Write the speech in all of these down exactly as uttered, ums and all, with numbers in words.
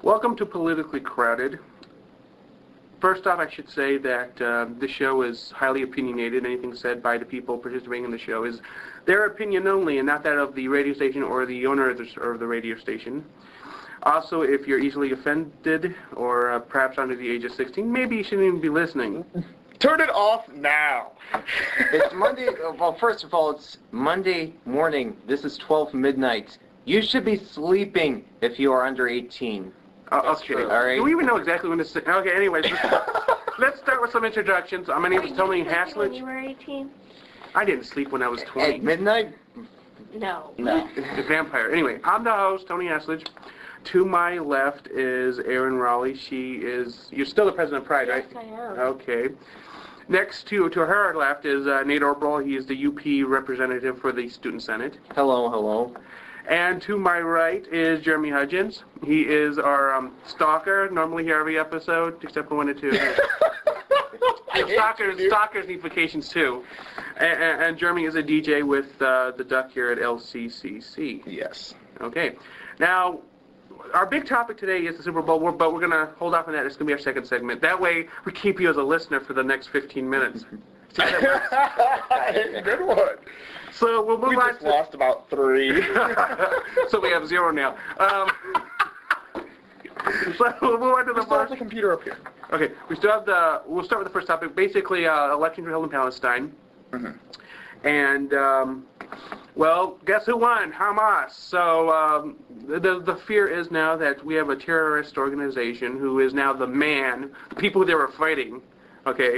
Welcome to Politically Crowded. First off, I should say that uh, the show is highly opinionated. Anything said by the people participating in the show is their opinion only, and not that of the radio station or the owner of the, or the radio station. Also, if you're easily offended or uh, perhaps under the age of sixteen, maybe you shouldn't even be listening. Turn it off now. It's Monday. Well, first of all, it's Monday morning. This is twelve midnight. You should be sleeping if you are under eighteen. Uh, okay. True. All right. Do we even know exactly when this is? Okay, anyways, let's, let's start with some introductions. My name is Tony Haslett. When you were eighteen? I didn't sleep when I was twenty. At midnight? No. No. The vampire. Anyway, I'm the host, Tony Haslett. To my left is Erin Raleigh. She is, you're still the president of Pride, Yes, right? I am. Okay. Next to to her left is uh, Nate Orbrel. He is the U P representative for the Student Senate. Hello, hello. And to my right is Jeremy Hudgens. He is our um, stalker, normally here every episode, except for one or two. Stalkers, stalkers need vacations too. And, and, and Jeremy is a D J with uh, the Duck here at L C C C. Yes. Okay. Now, our big topic today is the Super Bowl, but we're going to hold off on that. It's going to be our second segment. That way, we keep you as a listener for the next fifteen minutes. See how that works? Good one. So we'll move We on just to... lost about three. So we have zero now. Um, so we'll move on to the We still have first... the computer up here. Okay, we still have the... We'll start with the first topic. Basically, uh, elections were held in Palestine. Mm-hmm. And, um, well, guess who won? Hamas. So um, the the fear is now that we have a terrorist organization who is now the man, the people they were fighting. Okay,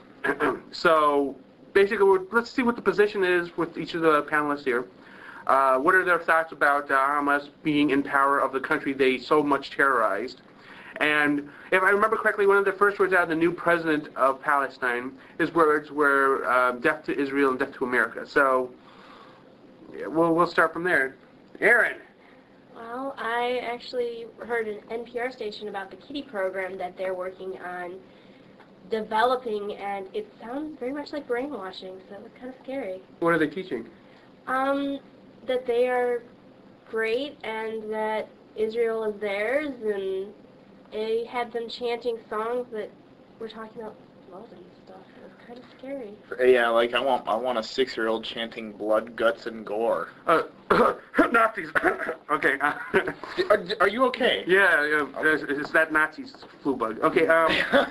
so basically, we're, let's see what the position is with each of the panelists here. Uh, what are their thoughts about uh, Hamas being in power of the country they so much terrorized? And if I remember correctly, one of the first words out of the new president of Palestine, his words were uh, death to Israel and death to America. So yeah, we'll, we'll start from there. Erin. Well, I actually heard an N P R station about the Kitty program that they're working on developing, and it sounds very much like brainwashing, so it was kind of scary. What are they teaching? Um, that they are great and that Israel is theirs, and they had them chanting songs that were talking about blood and stuff. It was kind of scary. Yeah, like I want I want a six-year-old chanting blood, guts, and gore. Uh, Nazis. Okay. Uh, Are, are you okay? yeah, yeah it's, it's that Nazi flu bug. Okay. Um,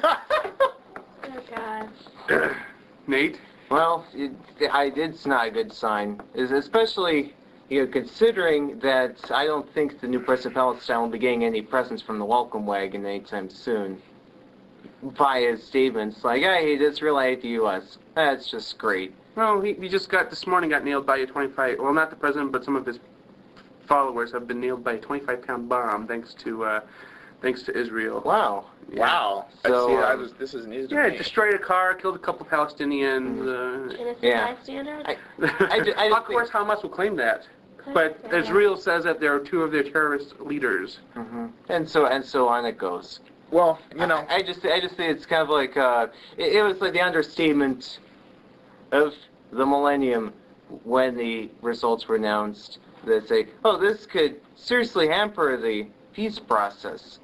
Oh, gosh. Nate. Well, it, I, it's not a good sign, is especially you know, considering that I don't think the new president of Palestine will be getting any presents from the welcome wagon anytime soon. By his statements like, I hate Israel, I hate the U S That's just great. Well, he, he just got, this morning got nailed by a twenty-five, well, not the president, but some of his followers have been nailed by a twenty-five pound bomb thanks to, uh, thanks to Israel. Wow. Yeah. Wow. So, See, I um, was, this is news to Yeah, me. it destroyed a car, killed a couple Palestinians. Uh, Innocent Yeah. bystander? I, I ju- I just of course, think- Hamas will claim that. But Yeah. Israel says that there are two of their terrorist leaders. hmm And so and so on it goes. Well, you know. I, I just I just think it's kind of like uh, it, it was like the understatement of the millennium when the results were announced. That say, oh, this could seriously hamper the peace process.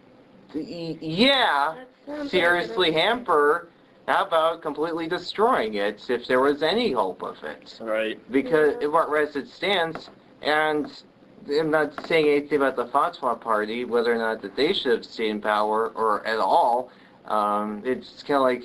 The, yeah, That sounds seriously like it. hamper. How about completely destroying it if there was any hope of it? Right. Because Yeah. what as it stands, and I'm not saying anything about the Fatwa party, whether or not that they should have stayed in power or at all. Um, it's kind of like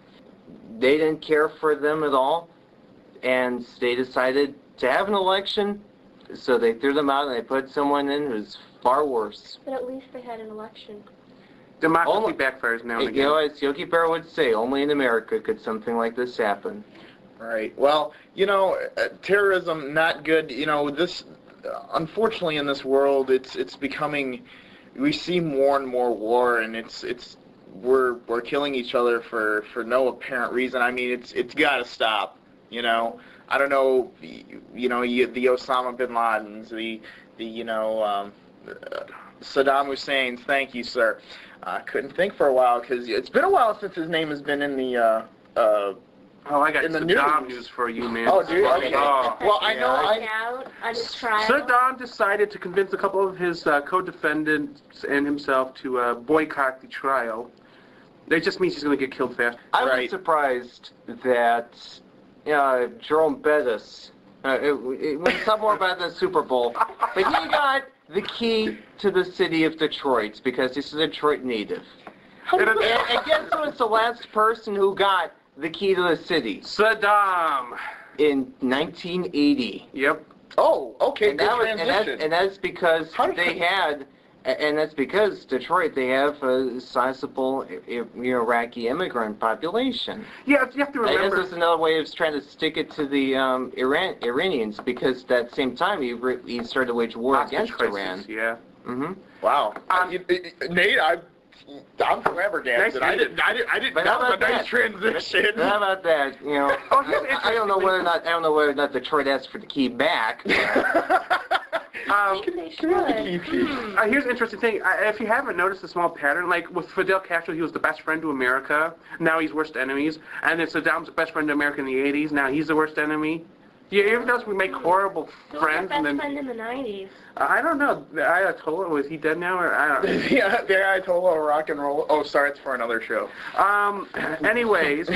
they didn't care for them at all, and they decided to have an election, so they threw them out and they put someone in who's far worse. But at least they had an election. Democracy Only- backfires now and You again. know, as Yogi Berra would say, only in America could something like this happen. Right. Well, you know, uh, terrorism not good. You know, this uh, unfortunately in this world, it's it's becoming. We see more and more war, and it's it's we're we're killing each other for, for no apparent reason. I mean, it's it's got to stop. You know, I don't know. You know, you, the Osama bin Ladens, the the you know um, uh, Saddam Hussein's. Thank you, sir. I uh, couldn't think for a while because it's been a while since his name has been in the uh, uh, Oh, I got in the Saddam news. news for you, man. Oh, dude. Okay. Oh. Well, I know. Find I out on his trial. Saddam decided to convince a couple of his uh, co-defendants and himself to uh, boycott the trial. That just means he's going to get killed fast. I was Right. surprised that uh, Jerome Bettis, uh, it, it was somewhere about the Super Bowl, but he got the key to the city of Detroit because he's a Detroit native. And, and guess who was the last person who got the key to the city? Saddam. In nineteen eighty. Yep. Oh, okay. And Good that was, and transition. that's, and that's because How did they I- had, and that's because Detroit, they have a sizable I- I- Iraqi immigrant population. Yeah, you have to I guess remember. that's another way of trying to stick it to the um, Iran Iranians, because at that same time he, re- he started to wage war Hostage against crisis, Iran. Yeah. Mm-hmm. Wow. Um, You- you- Nate, I, I'm flabbergasted. Nice I didn't. I didn't. I didn't. But That how was a about nice that? transition. How about that? You know, Oh, here's an I, I don't know whether or not I don't know whether or not Detroit asked for the key back. Um, They should. Hmm. Uh, here's an interesting thing. I, if you haven't noticed a small pattern, like with Fidel Castro, he was the best friend to America. Now he's worst enemies. And then Saddam's the best friend to America in the eighties. Now he's the worst enemy. You ever notice we make horrible Who was friends their and best then friend in the nineties? I don't know. The Ayatollah, was he dead now or I don't know. yeah, the Ayatollah rock and roll. Oh, sorry, it's for another show. Um. Anyways.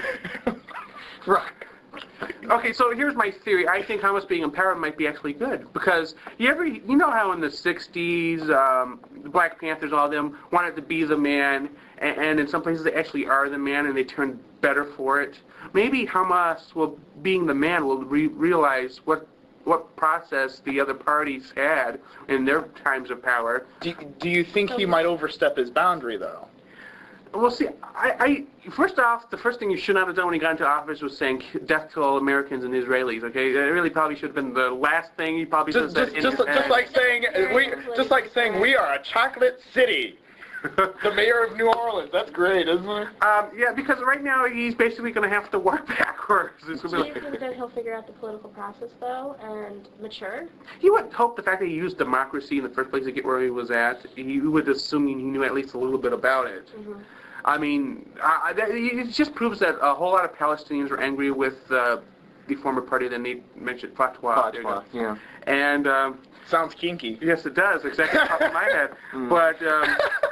Right. Okay, so here's my theory. I think Hamas being in power might be actually good because you ever, you know how in the sixties, um, the Black Panthers, all of them wanted to be the man, and, and in some places they actually are the man, and they turn better for it. Maybe Hamas, will, being the man, will re- realize what what process the other parties had in their times of power. Do, do you think he might overstep his boundary, though? Well, see, I, I first off, the first thing you should not have done when he got into office was saying death to all Americans and Israelis. Okay, it really probably should have been the last thing he probably should have Just, said. just, in just, his just head. like saying we, just like saying we are a chocolate city. The mayor of New Orleans. That's great, isn't it? Um, yeah, because right now he's basically going to have to work backwards. It's Do gonna you be think like, that he'll figure out the political process, though, and mature? he would hope the fact that he used democracy in the first place to get where he was at. He would assume he knew at least a little bit about it. Mm-hmm. I mean, I, that, it just proves that a whole lot of Palestinians are angry with uh, the former party that Nate mentioned, Fatwa. There you go. Fatwa, yeah. And um, Sounds kinky. yes, it does, exactly off the top of my head. Mm. But um,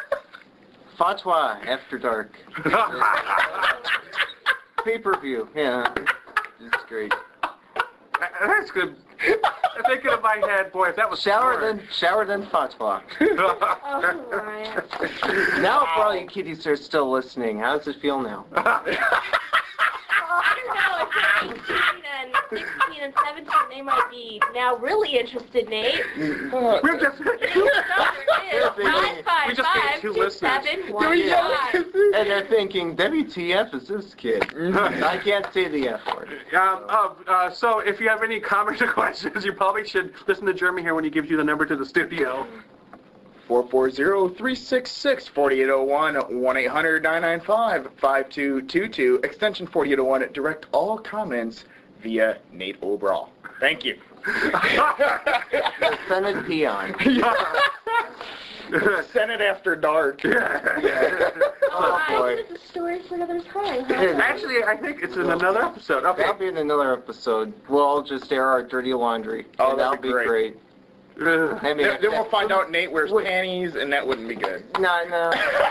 Fatwa After Dark. Pay-per-view, yeah. It's great. that's good. Thinking of my head, boy, if that was Shower porn. then, shower then Fatwa. Oh, Ryan. Now, for all you kiddies that are still listening, how does it feel now? Oh, I don't know. If they're eighteen and sixteen and seventeen, they might be now really interested, Nate. We're just, Five, five, We just gave five, two two, listeners. seven, one, we yell five. And they're thinking, W T F is this kid? I can't say the F word. Um, uh, uh, so if you have any comments or questions, you probably should listen to Jeremy here when he gives you the number to the studio. four four zero, three six six, four eight zero one, one eight hundred, nine nine five, five two two two, extension four eight zero one. Direct all comments via Nate Obrawl. Thank you. Senate peon. Senate After Dark. Oh, boy. This is a story for another time. Huh? Actually, I think it's in another episode. Okay. That'll be in another episode. We'll just air our dirty laundry. Oh, and that'd that'll be be great. great. Ugh. I mean, Then, then we'll find out Nate wears Wait. panties, and that wouldn't be good. No, no.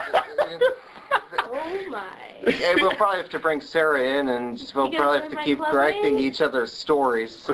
Oh my. Yeah, we'll probably have to bring Sarah in, and just, we'll You gonna probably have join to my keep club, correcting Nate? each other's stories.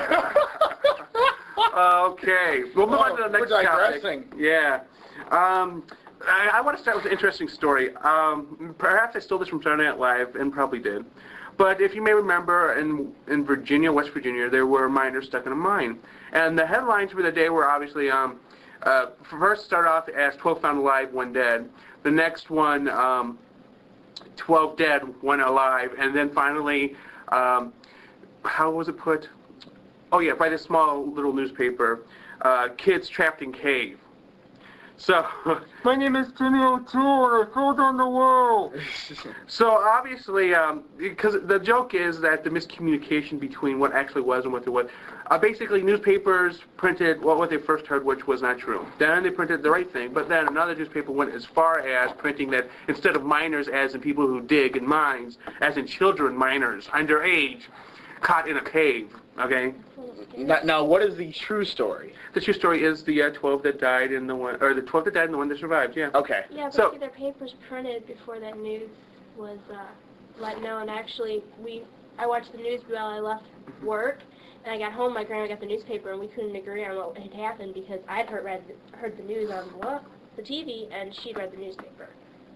Okay, we'll move on to the Oh, next we're topic. digressing. Yeah. Um, I, I want to start with an interesting story. Um, perhaps I stole this from Saturday Night Live, and probably did. But if you may remember, in in Virginia, West Virginia, there were miners stuck in a mine. And the headlines for the day were obviously, um, uh, first start off as twelve found alive, one dead. The next one, um, twelve dead, one alive. And then finally, um, how was it put? Oh yeah, by this small little newspaper, uh, kids trapped in cave. So, My name is Timmy O'Toole, and I fell down the wall. so obviously, um, because the joke is that the miscommunication between what actually was and what there was. Uh, basically, newspapers printed well, what they first heard, which was not true. Then they printed the right thing, but then another newspaper went as far as printing that instead of miners, as in people who dig in mines, as in children miners, underage, caught in a cave. Okay. Now, now, what is the true story? The true story is the uh, twelve that died and the one, or the twelve that died and the one that survived. Yeah. Okay. Yeah, but So- see, their papers printed before that news was uh, let known. Actually, we I watched the news while I left work, and I got home. My grandma got the newspaper, and we couldn't agree on what had happened because I'd heard read heard the news on the, the T V, and she'd read the newspaper.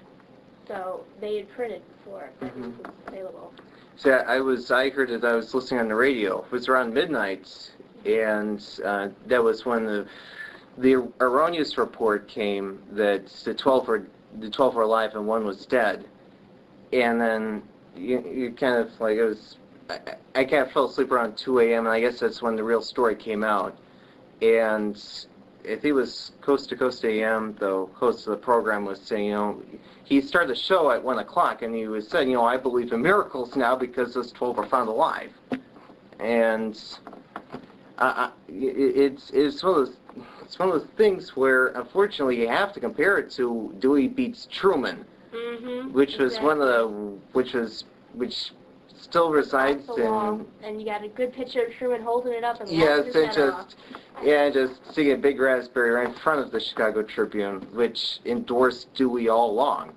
So they had printed before that news was available. So I was, I heard it, I was listening on the radio. It was around midnight, and uh, that was when the the erroneous report came that the twelve were the twelve were alive and one was dead. And then you, you kind of like it was, I, I kind of fell asleep around two a.m. and I guess that's when the real story came out. And I think it was Coast to Coast A M, the host of the program was saying, you know, he started the show at one o'clock, and he was saying, you know, I believe in miracles now because those twelve are found alive. And uh, it's it's one of those it's one of those things where, unfortunately, you have to compare it to Dewey beats Truman, Mm-hmm. which was one of the which was which still resides Off the wall, in. and you got a good picture of Truman holding it up and Yes, laughing his and head just off. yeah, just seeing a big raspberry right in front of the Chicago Tribune, which endorsed Dewey all along.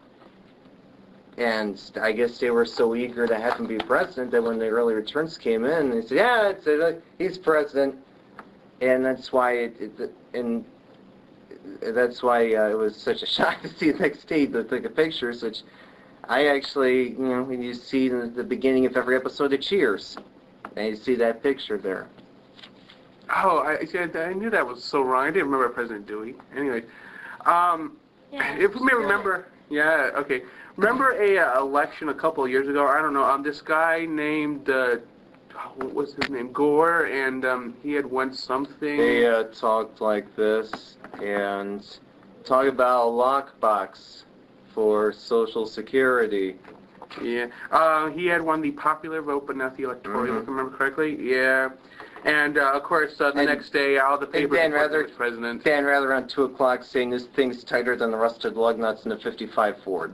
And I guess they were so eager to have him be president that when the early returns came in, they said, "Yeah, it's uh, he's president," and that's why it, it and that's why uh, it was such a shock to see the next day the take of pictures, which I actually, you know, when you see in the beginning of every episode of Cheers, and you see that picture there. Oh, I, I I knew that was so wrong. I didn't remember President Dewey. Anyway, um, Yeah, if you may remember, yeah, okay. Remember a uh, election a couple of years ago? I don't know. Um, this guy named uh, what was his name? Gore, and um, he had won something. They uh, talked like this and talk about a lockbox for Social Security. Yeah, uh, he had won the popular vote, but not the electoral. Mhm. If I remember correctly. Yeah, and uh, of course, uh, the And- next day, all the papers Dan reported he Rather- was president. Dan Rather around two o'clock saying this thing's tighter than the rusted lug nuts in a fifty-five Ford.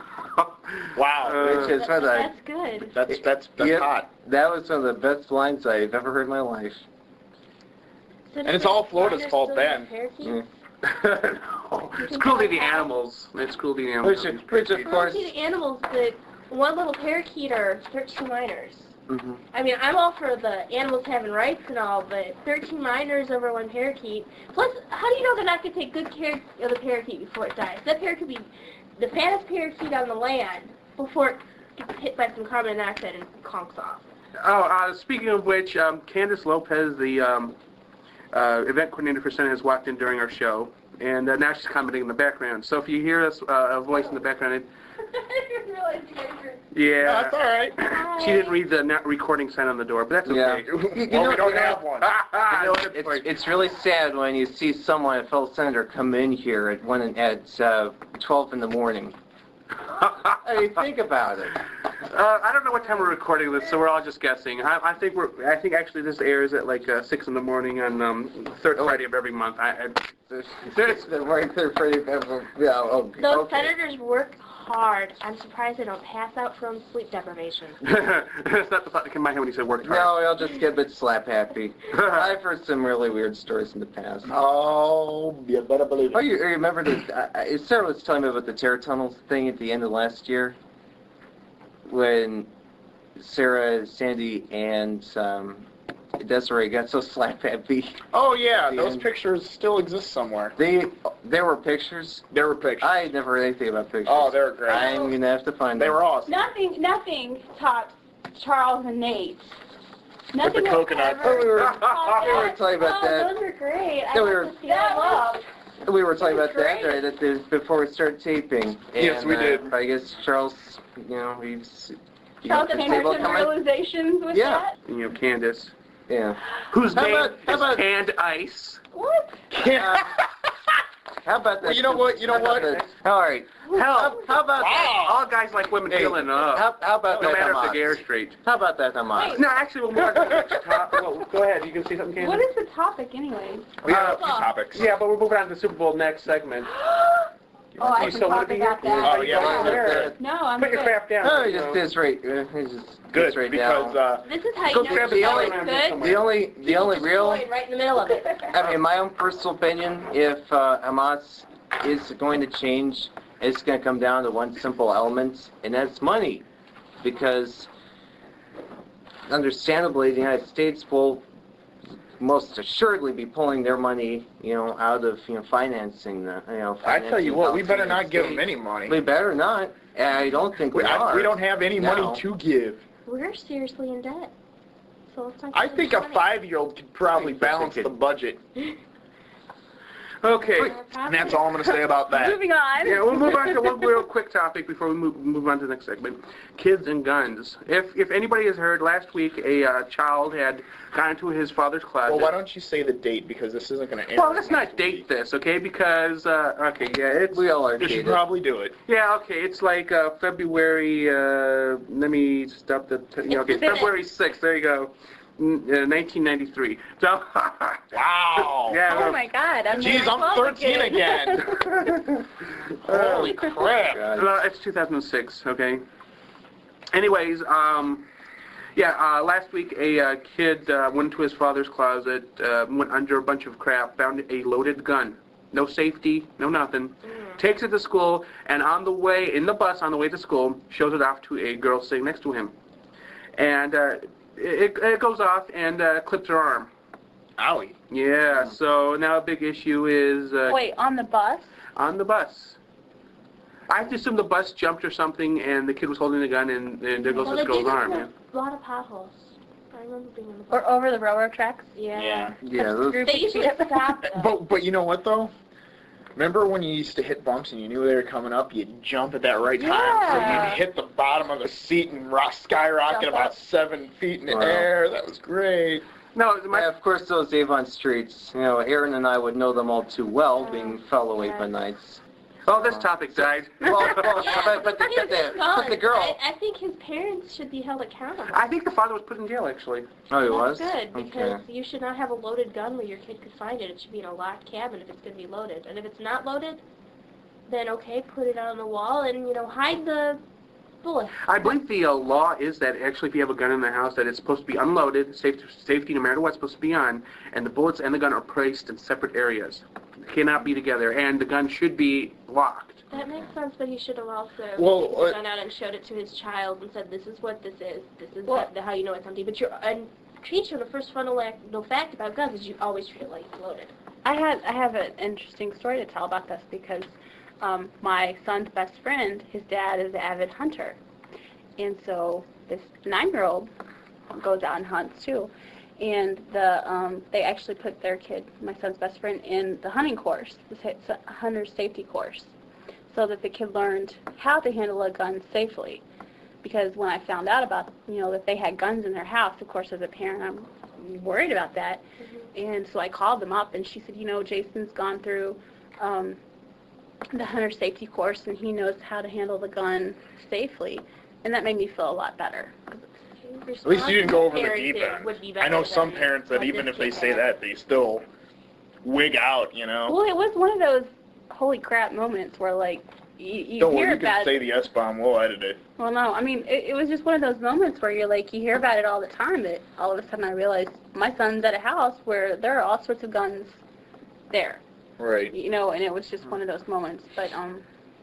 Wow. Uh, Which is That- one of the, that's good. That's that's that's Yep. hot. that was one of the best lines I've ever heard in my life. So And does it's the all Florida's Florida fault still have then. parakeets? Mm. No, it's cruelty to the animals. It's cruelty to the Which, animals. which of course, Cruelty to animals, but one little parakeet are thirteen minors. mhm. I mean, I'm all for the animals having rights and all, but thirteen minors over one parakeet. Plus, how do you know they're not going to take good care of the parakeet before it dies? That parakeet could be the fattest parakeet on the land before it gets hit by some carbon dioxide and conks off. Oh, uh, speaking of which, um, Candace Lopez, the um, uh, event coordinator for Senate, has walked in during our show, and uh, now she's commenting in the background. So if you hear us, uh, a voice in the background, it, I didn't realize you guys were... yeah, No, that's all right. she didn't read the not recording sign on the door, but that's Yeah. okay. Well, know- we don't you know- have one. You know, it's, it's really sad when you see someone, a fellow senator, come in here at one at uh, twelve in the morning. I mean, think about it. Uh, I don't know what time we're recording this, so we're all just guessing. I, I think we're. I think actually this airs at like uh, six in the morning on um, the third Friday of every month. I, I, The right there, pretty, yeah, oh, Those okay. senators work hard. I'm surprised they don't pass out from sleep deprivation. that's not the thought that came to my head when he said worked hard. No, I'll just get a bit slap happy. I've heard some really weird stories in the past. Oh, you better believe it. Oh, you, you remember the, uh, Sarah was telling me about the terror tunnels thing at the end of last year? When Sarah, Sandy, and um, Desiree got so slap happy. Oh yeah, The those end. pictures still exist somewhere. They, there were pictures. There were pictures. I had never heard anything about pictures. Oh, they were great. I'm going to have to find They them. were awesome. Nothing, nothing tops Charles and Nate. Nothing the will coconut. Oh, ever we were, top we were that. talking about oh, that. those are great. I Yeah, we like were- to see That that was, We were talking about that, Great. right, that there's, before we started taping. Yes, And, we uh, did. I guess Charles, you know, he's... you Charles know, came was to able some to come in. realizations with Yeah. that. You know, Candace, Yeah. whose How name about- how is about- Canned Ice. What? Uh, How about that? Well, you know what? You know how about what? that- All right. How, how about that? All guys like women Hey, feeling up. How, how about No that, matter if Hamas? they're gay or straight. How about that, Hamas? No, actually, we'll move on to the next topic. Well, go ahead. You can see something, Candace? What is the topic anyway? We have Uh, a few topics. Yeah, but we're moving on to the Super Bowl next segment. Oh, I You can still want talk to be here? about that. Oh, yeah, Go let's there. No, I'm Put your good. crap down. No, he you just know. sits right. uh, He just Good, sits right because down. uh, This is how Go you know grab the the show other is one good. somewhere. the only, the only real. Destroyed right in the middle of it. I mean, in my own personal opinion, if uh, Hamas is going to change, it's going to come down to one simple element, and that's money. Because, understandably, the United States will most assuredly be pulling their money, you know, out of, you know, financing the, you know, I tell you financing what, we better Palestinian not give state. them any money. We better not. And I don't think we, We, are. I, we don't have any No. money to give. We're seriously in debt. So let's not I give think them a money. five-year-old could probably I think so, balance kid. the budget. Okay. And that's all I'm going to say about that. Moving on. Yeah, we'll move on to one real quick topic before we move, move on to the next segment. Kids and guns. If if anybody has heard, last week a uh, child had gone into his father's closet. Well, why don't you say the date, because this isn't going to air. Well, let's not date this, okay? Because uh, okay, yeah, it's We all are You should dated. probably do it. yeah, okay. It's like uh, February. Uh, let me stop the. T- yeah, okay, It's minutes. February sixth. There you go. N- uh, nineteen ninety-three. So. Wow. Yeah. Oh well, my God, I'm Jeez, I'm thirteen again. Holy crap. Uh, it's two thousand six, okay? Anyways, um, yeah, uh, last week a uh, kid uh, went into his father's closet, uh, went under a bunch of crap, found a loaded gun. No safety, no nothing. Takes it to school, and on the way, in the bus on the way to school, shows it off to a girl sitting next to him. And uh, it, it goes off and uh, clips her arm. Owie. Yeah, so now a big issue is uh, Wait, on the bus? on the bus. I have to assume the bus jumped or something, and the kid was holding the gun, and, and there goes Well, this they girl's did arm. have Yeah. a lot of potholes. I remember being on the bus. Or over the railroad tracks? Yeah. Yeah, those, They usually stop though. But but you know what though? Remember when you used to hit bumps and you knew they were coming up? You'd jump at that right time, so Yeah. you'd hit the bottom of the seat and rock, skyrocket Jump about up. seven feet in the Wow. air. That was great. No, my, yeah, of course, those Avon streets, you know, Aaron and I would know them all too well, being fellow Avonites. oh, this topic died. Well, well Yeah, but, but, the, he's but, the, gone. but the girl... I, I think his parents should be held accountable. I think the father was put in jail, actually. Oh, he That's was? good, because Okay. you should not have a loaded gun where your kid could find it. It should be in a locked cabin if it's going to be loaded. And if it's not loaded, then okay, put it on the wall and, you know, hide the bullet. I believe the uh, law is that actually if you have a gun in the house, that it's supposed to be unloaded, safe, safety no matter what's supposed to be on, and the bullets and the gun are placed in separate areas. They cannot be together, and the gun should be locked. That makes sense, but he should have also Well, taken the uh, gun out and showed it to his child and said, this is what this is. This is Well- how, how you know it's empty. But your and creature, the first fundamental fact about guns is you always treat it like it's loaded. I had I have an interesting story to tell about this because um, my son's best friend, his dad is an avid hunter, and so this nine-year-old goes out and hunts too, and the um, they actually put their kid, my son's best friend, in the hunting course, the sa- hunter safety course, so that the kid learned how to handle a gun safely. Because when I found out about, you know, that they had guns in their house, of course, as a parent, I'm worried about that. And so I called them up, and she said, you know, Jason's gone through um, the hunter safety course, and he knows how to handle the gun safely. And that made me feel a lot better. At least you didn't go over the Parenting deep end. would be I know better some than parents that what even this if they kid say had. that, they still wig out, you know? Well, it was one of those holy crap moments where, like, you, you Don't hear worry, you can about say it. the S-bomb, we'll edit it. Well, no, I mean, it, it was just one of those moments where you're like, you hear about it all the time, but all of a sudden I realized my son's at a house where there are all sorts of guns there. Right. You know, and it was just one of those moments. But um,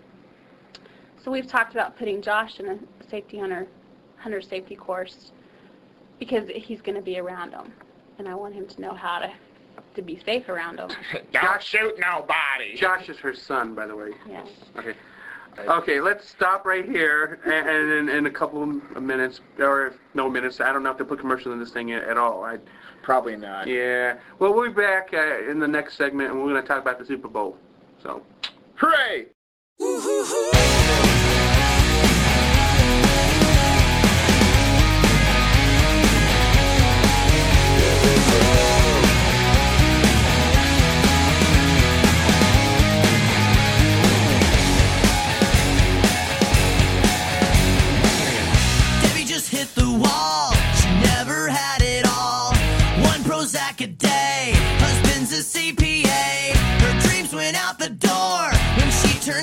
so we've talked about putting Josh in a safety hunter, hunter safety course because he's going to be around them, and I want him to know how to to be safe around them. Don't shoot nobody. Josh is her son, by the way. Yes. Okay. Okay, let's stop right here, and, and in, in a couple of minutes, or no minutes, I don't know if they put commercials in this thing at all. I, Probably not. yeah. Well, we'll be back uh, in the next segment, and we're going to talk about the Super Bowl. So. Hooray!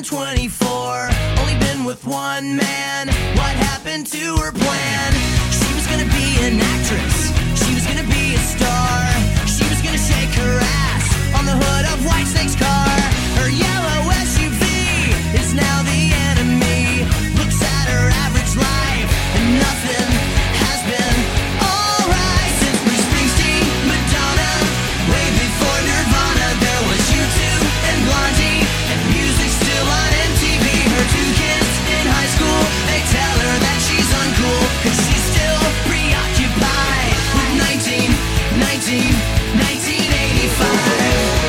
twenty-four, only been with one man. What happened to her plan? She was gonna be an actress, she was gonna be a star, she was gonna shake her ass on the hood of Whitesnake's car. Her yellow S U V is now the enemy. Looks at her average life and nothing has been alright since Bruce Springsteen, Madonna, way before Nirvana. There was U two and Blondie, and music still on M T V. Her two kids in high school, they tell her that she's uncool, cause she's still preoccupied with nineteen, nineteen, nineteen eighty-five.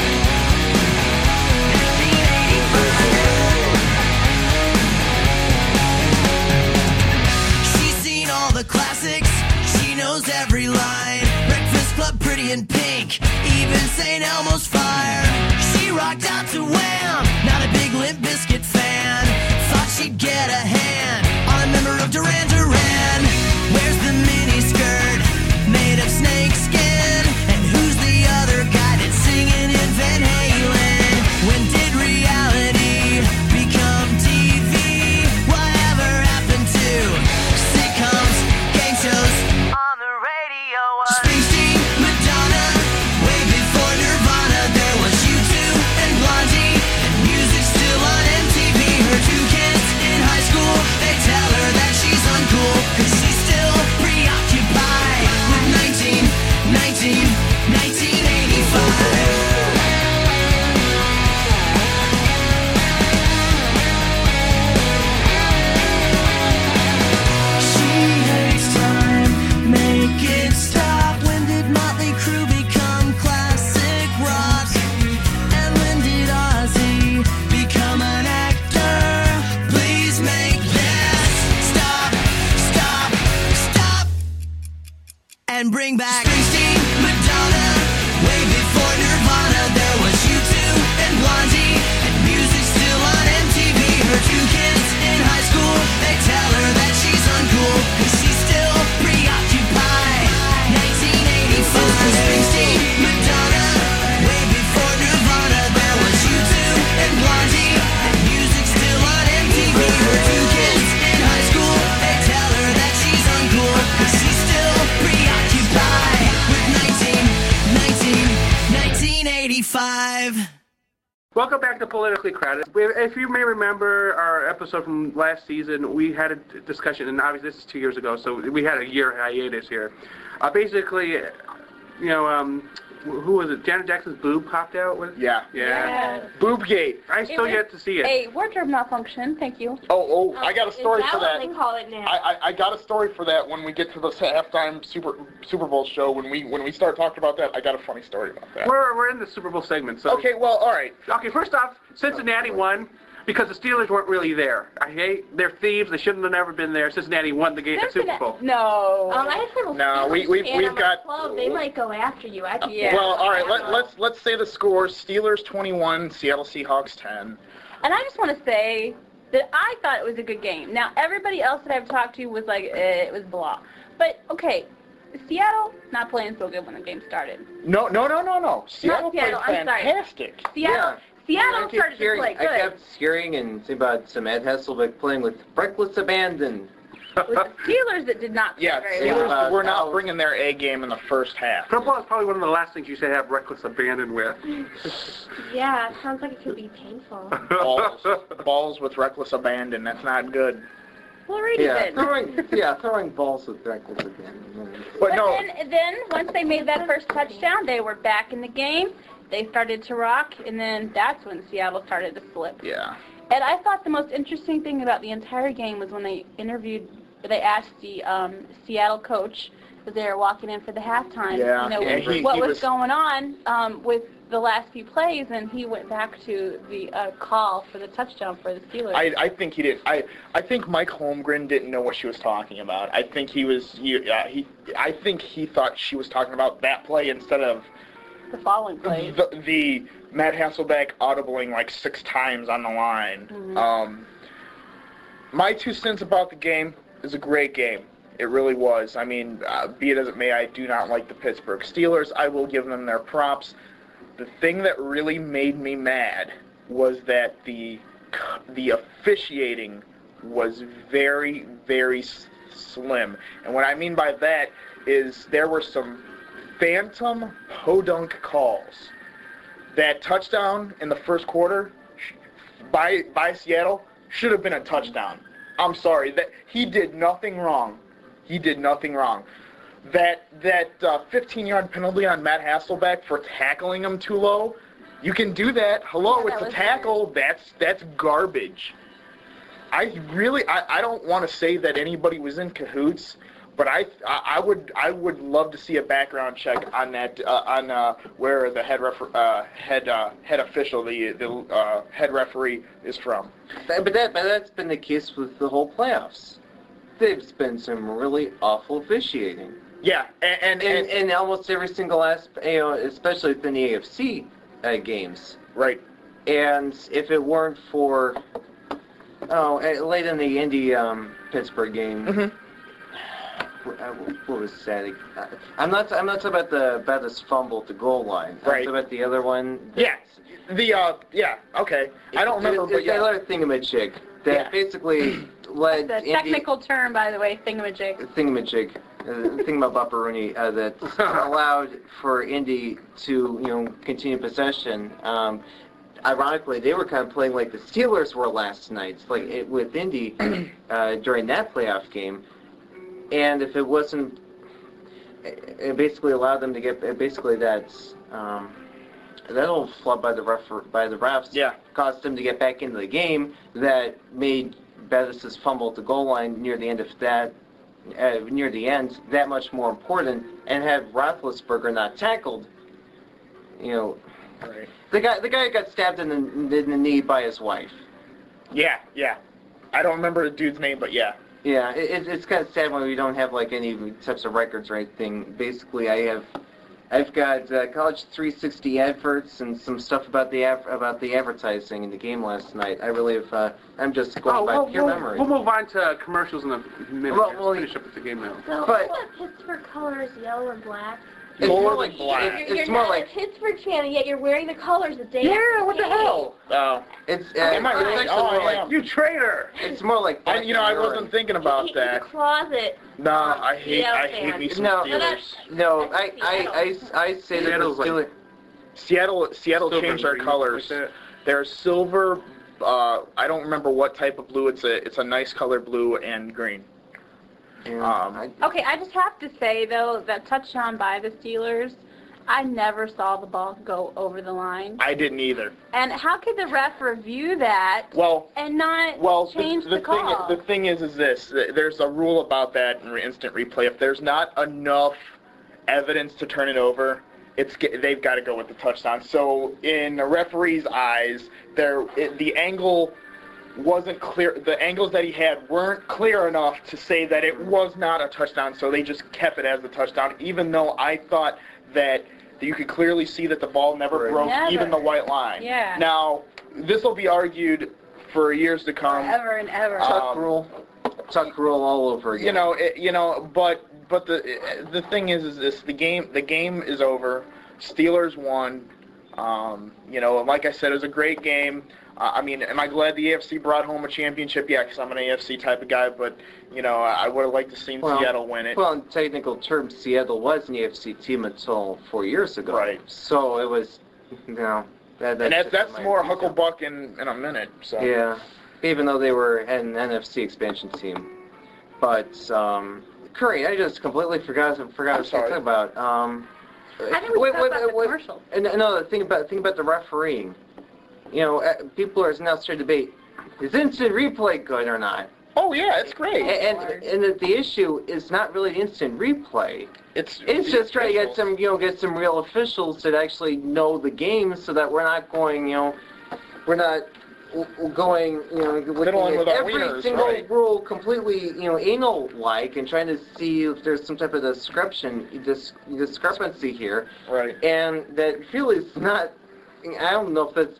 She's seen all the classics, she knows every line. Breakfast Club, Pretty in Pink, even Saint Elmo's Fire. She rocked out to Wham, not a big Limp Bizkit fan. Thought she'd get a hand on a member of Duran Duran. Where's the mini skirt made of snake skin? And who's the other guy that's singing in Van Halen? When did reality become T V? Whatever happened to sitcoms, game shows on the radio? Springsteen, Madonna, way before Nirvana. There was U two and Blondie, and music still on M T V. Her two kids in high school, they tell her that she's uncool, cause she's still preoccupied with nineteen, nineteen, nineteen eighty-five. She hates time, make it stop. When did Motley Crue become classic rock? And when did Ozzy become an actor? Please make this stop, stop, stop, and bring back Springsteen, Madonna, way before Nirvana. There was U two and Blondie, and music still on M T V. Her two kids in high school, they tell her that she's uncool, cause she's still preoccupied. nineteen eighty-five. Springsteen, Madonna, way before Nirvana. There was U two and Blondie, and music still on M T V. Her two kids in high school, they tell her that she's uncool, cause she's still preoccupied with nineteen, nineteen, nineteen eighty-five. Welcome back to Politically Crowded. We- If you may remember our episode from last season, we had a d- discussion, and obviously this is two years ago, so we had a year hiatus here. Uh, basically, you know, um, wh- who was it? Janet Jackson's boob popped out? Was Yeah. Yeah. Boobgate. I still was yet to see it. A wardrobe malfunction, thank you. Oh, oh, I got a story Is for that that. what they call it now? I, I, I got a story for that when we get to the halftime Super Super Bowl show. When we when we start talking about that, I got a funny story about that. We're, we're in the Super Bowl segment, so... Okay, well, all right. Okay, first off, Cincinnati won because the Steelers weren't really there. I hate... They're thieves. They shouldn't have never been there. Cincinnati won the game, the Super Bowl. No. Um, I have several No, we- Steelers we've- fan we've on my got- club. They might go after you. I can Yeah. Well, all right. Let, let's let's say the scores: Steelers twenty-one, Seattle Seahawks ten. And I just want to say that I thought it was a good game. Now, everybody else that I've talked to was like, eh, it was blah. But, okay, Seattle not playing so good when the game started. No, no, no, no, no. Seattle played Seattle, I'm sorry. fantastic. Seattle, Seattle I kept started to hearing, play I good. kept hearing and seeing about some Ed Hasselbeck playing with reckless abandon. With the Steelers that did not play Yeah, very Steelers well. Uh, were not no. bringing their A game in the first half. Football is probably one of the last things you should have reckless abandon with. Yeah, it sounds like it could be painful. Balls, balls with reckless abandon. That's not good. Well, Brady Yeah, did. throwing, yeah, throwing balls with reckless abandon. But But no, then, then, once they made that first touchdown, they were back in the game. They started to rock, and then that's when Seattle started to slip. yeah. And I thought the most interesting thing about the entire game was when they interviewed, they asked the um, Seattle coach as they were walking in for the halftime, Yeah, you know, yeah, he- what he was, was- going on um, with the last few plays, and he went back to the uh, call for the touchdown for the Steelers. I, I think he did. I, I think Mike Holmgren didn't know what she was talking about. I think he was. He, uh, he. I think he thought she was talking about that play instead of the following plays. the, the Matt Hasselbeck audibling like six times on the line. Mhm. Um, my two cents about the game is a great game. It really was. I mean, uh, be it as it may, I do not like the Pittsburgh Steelers. I will give them their props. The thing that really made me mad was that the the officiating was very, very s- slim. And what I mean by that is there were some phantom podunk calls. That touchdown in the first quarter by by Seattle should have been a touchdown. I'm sorry, that he did nothing wrong. He did nothing wrong. That that fifteen-yard penalty on Matt Hasselbeck for tackling him too low, you can do that. Hello, Yeah, that it's a was tackle. That's that's garbage. I really I, I don't want to say that anybody was in cahoots, but I I, I would I would love to see a background check on that uh, on uh, where the head refer, uh, head uh, head official the the uh, head referee is from. But that but that's been the case with the whole playoffs. There's been some really awful officiating. Yeah, and and, In, and, in almost every single aspect, you know, especially within the A F C uh, games. right. And if it weren't for, oh, uh, late in the Indy um, Pittsburgh game, Mhm. uh, what was that? Uh, I'm not. I'm not talking about the about this fumble at the goal line. I'm Right. talking about the other one. Yeah, the uh yeah okay. I don't remember, It's, but it's yeah. that other thingamajig that Yeah. basically led The Indy. technical term, by the way, thingamajig. Thingamajig, uh, thingamabopperoonie, uh, that allowed for Indy to, you know, continue possession. Um, ironically, they were kind of playing like the Steelers were last night, like it, with Indy uh, during that playoff game. And if it wasn't, it it basically allowed them to get basically that um, that little flub by the ref by the refs Yeah. caused them to get back into the game. That made Bettis' fumble at the goal line near the end of that, uh, near the end, that much more important. And had Roethlisberger not tackled, you know, Right. the guy the guy got stabbed in the in the knee by his wife. Yeah, yeah. I don't remember the dude's name, but yeah. Yeah, it, it- it's kind of sad when we don't have like any types of records or anything. Basically, I have, I've got uh, College three sixty adverts and some stuff about the av- about the advertising in the game last night. I really have. Uh, I'm just going Oh, by we'll, pure we'll, memory. we'll move on to commercials in a minute. Well, Let's well, finish up with the game now. So, But- what Pittsburgh colors, yellow or black? It's Gold more and like black. it- You're, it's you're more not like a Pittsburgh fan, and yet you're wearing the colors the day yeah. after What the game. hell? Oh. It's uh, Am I it's really? actually Oh, more I like am. You traitor! it's more like. I, you know, I black and wasn't thinking about He- that. He's a closet. No, I hate Seattle I hate fan. me some No. No, Steelers. that's- No, I That's I, I, I say that the Seattle's like- Steelers. Seattle Seattle Silver changed their green, colors. like that. They're silver. Uh, I don't remember what type of blue. It's a it's a nice color, blue and green. Yeah, Um, I- Okay, I just have to say, though, that touchdown by the Steelers, I never saw the ball go over the line. I didn't either. And how could the ref review that Well, and not well, change the, the, the call? thing the thing is is this. th- There's a rule about that in re- instant replay. If there's not enough evidence to turn it over, it's ge- they've got to go with the touchdown. So in the referee's eyes, there it, the angle wasn't clear. The angles that he had weren't clear enough to say that it was not a touchdown. So they just kept it as a touchdown, even though I thought that you could clearly see that the ball never Right. broke Never. even the white line. Yeah. Now this will be argued for years to come. Forever and ever. Uh, Chuck Um, rule, Chuck rule all over again. You know, it, you know, but but the the thing is, is this the game the game is over. Steelers won. Um, you know, like I said, it was a great game. Uh, I mean, am I glad the A F C brought home a championship? Yeah, because I'm an A F C type of guy. But you know, I would have liked to see Well, Seattle win it. Well, in technical terms, Seattle was an A F C team until four years ago. Right. So it was, you know, that, that's and that, just that's my more detail. Hucklebuck in, in a minute. So Yeah, even though they were an N F C expansion team. But, um, Curry, I just completely forgot forgot I'm what to sorry. talk about. Um, I think we wait, talked wait, about the wait, commercials. And no, think about think about the refereeing. You know, uh, people are now starting to debate: is instant replay good or not? Oh yeah, it's great. And and, and the, the issue is not really instant replay. It's It's just trying to get officials. some, you know, get some real officials that actually know the game, so that we're not going, you know, we're not w- going, you know, looking Fiddling at with our every wieners, single right. rule completely, you know, anal-like, and trying to see if there's some type of discrepan dis- discrepancy here, right. and that really is not. I don't know if that's,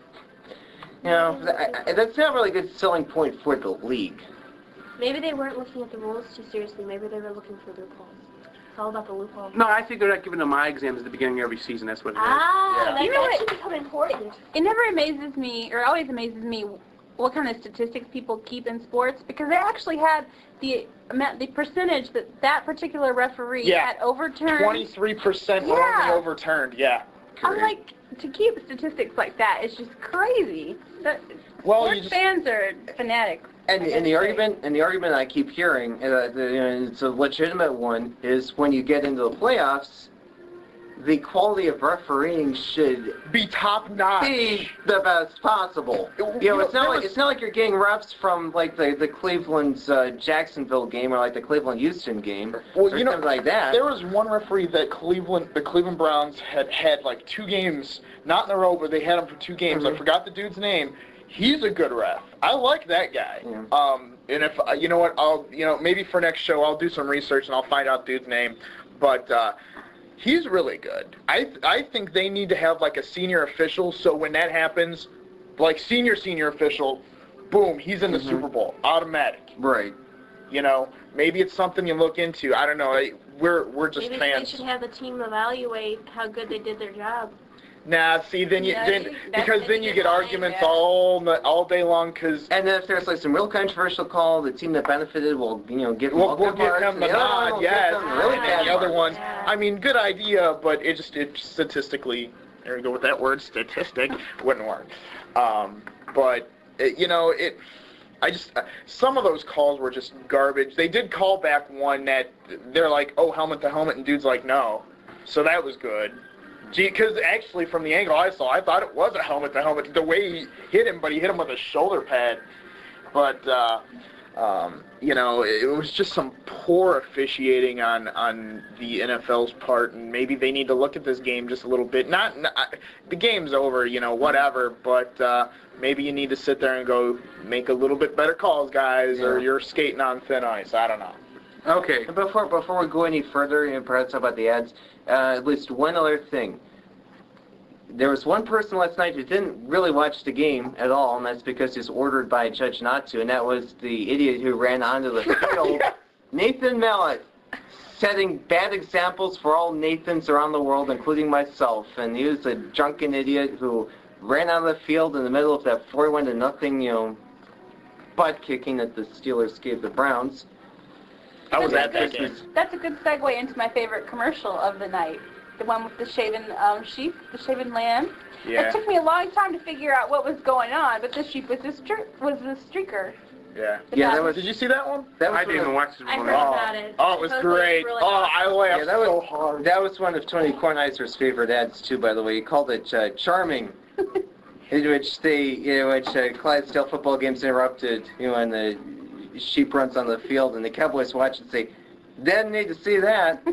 you know, I, I, that's not really a good selling point for the league. Maybe they weren't looking at the rules too seriously. Maybe they were looking for loopholes. It's all about the loophole. No, I think they're not giving them eye exams at the beginning of every season. That's what it is. Ah, Yeah. that, You know that what? should become important. It never amazes me, or always amazes me, what kind of statistics people keep in sports? Because they actually had the amount, the percentage that that particular referee Yeah. had overturned. twenty-three percent were Yeah. only overturned. Yeah. I'm like, to keep statistics like that is just crazy. That, Well, sports you just- fans are fanatics. And, I and gotta the say. argument and the argument I keep hearing, uh, the, and it's a legitimate one, is when you get into the playoffs, the quality of refereeing should Be top notch. be the best possible. You know, You know, it's not there like was- it's not like you're getting refs from like the the Cleveland's uh, Jacksonville game or like the Cleveland Houston game Well, or you know, something like that. There was one referee that Cleveland, the Cleveland Browns had had like two games, not in a row, but they had him for two games. I Mhm. forgot the dude's name. He's a good ref. I like that guy. Yeah. Um, and if uh, you know what, I'll you know maybe for next show I'll do some research and I'll find out dude's name. But uh, he's really good. I I think they need to have like a senior official, so when that happens, like senior senior official, boom, he's in the Mhm. Super Bowl, automatic. Right. You know, maybe it's something you look into. I don't know. I- We're we're just Maybe fans. they should have the team evaluate how good they did their job. Nah, see, then you Yeah, then that's- because then then you you get get arguments lying, yeah. all the- all day long. Because And then if there's like some real controversial call, the team that benefited will you know give them we'll, all we'll good give marks, him and the other one nod, will give yes, them really and bad the other marks. ones. Yeah. I mean, good idea, but it just it statistically, there we go with that word, statistic, wouldn't work. Um, but it, you know it. I just uh, some of those calls were just garbage. They did call back one that they're like, oh, helmet to helmet, and dude's like, no. So that was good. Because actually, from the angle I saw, I thought it was a helmet to helmet. The way he hit him, but he hit him with a shoulder pad. But uh, um, you know, it was just some poor officiating on on the N F L's part, and maybe they need to look at this game just a little bit. Not, not the game's over, you know, whatever. But uh, maybe you need to sit there and go make a little bit better calls, guys, or Yeah. you're skating on thin ice. I don't know. Okay. And Before before we go any further, and perhaps talk about the ads, uh, at least one other thing. There was one person last night who didn't really watch the game at all, and that's because he's ordered by a judge not to, and that was the idiot who ran onto the field, Nathan Mallet, setting bad examples for all Nathans around the world, including myself. And he was a drunken idiot who ran on the field in the middle of that forty-one to nothing, you know, butt kicking that the Steelers gave the Browns. I was That's at a that good- game. That's a good segue into my favorite commercial of the night. The one with the shaven um, sheep, the shaven lamb. Yeah. It took me a long time to figure out what was going on, but the sheep was the stri- was the streaker. Yeah. The Yeah, that dog. was- Did you see that one? That was I one didn't of- even watch this I one. heard Oh. about it. Oh, it was Supposedly great. it's really Oh, awesome. I laughed Yeah, that was- so hard. That was one of Tony Kornheiser's favorite ads too, by the way. He called it uh, "Charming," in which they, in which uh, Clydesdale football games interrupted, you know, and the sheep runs on the field, and the Cowboys watch and say, "Didn't need to see that."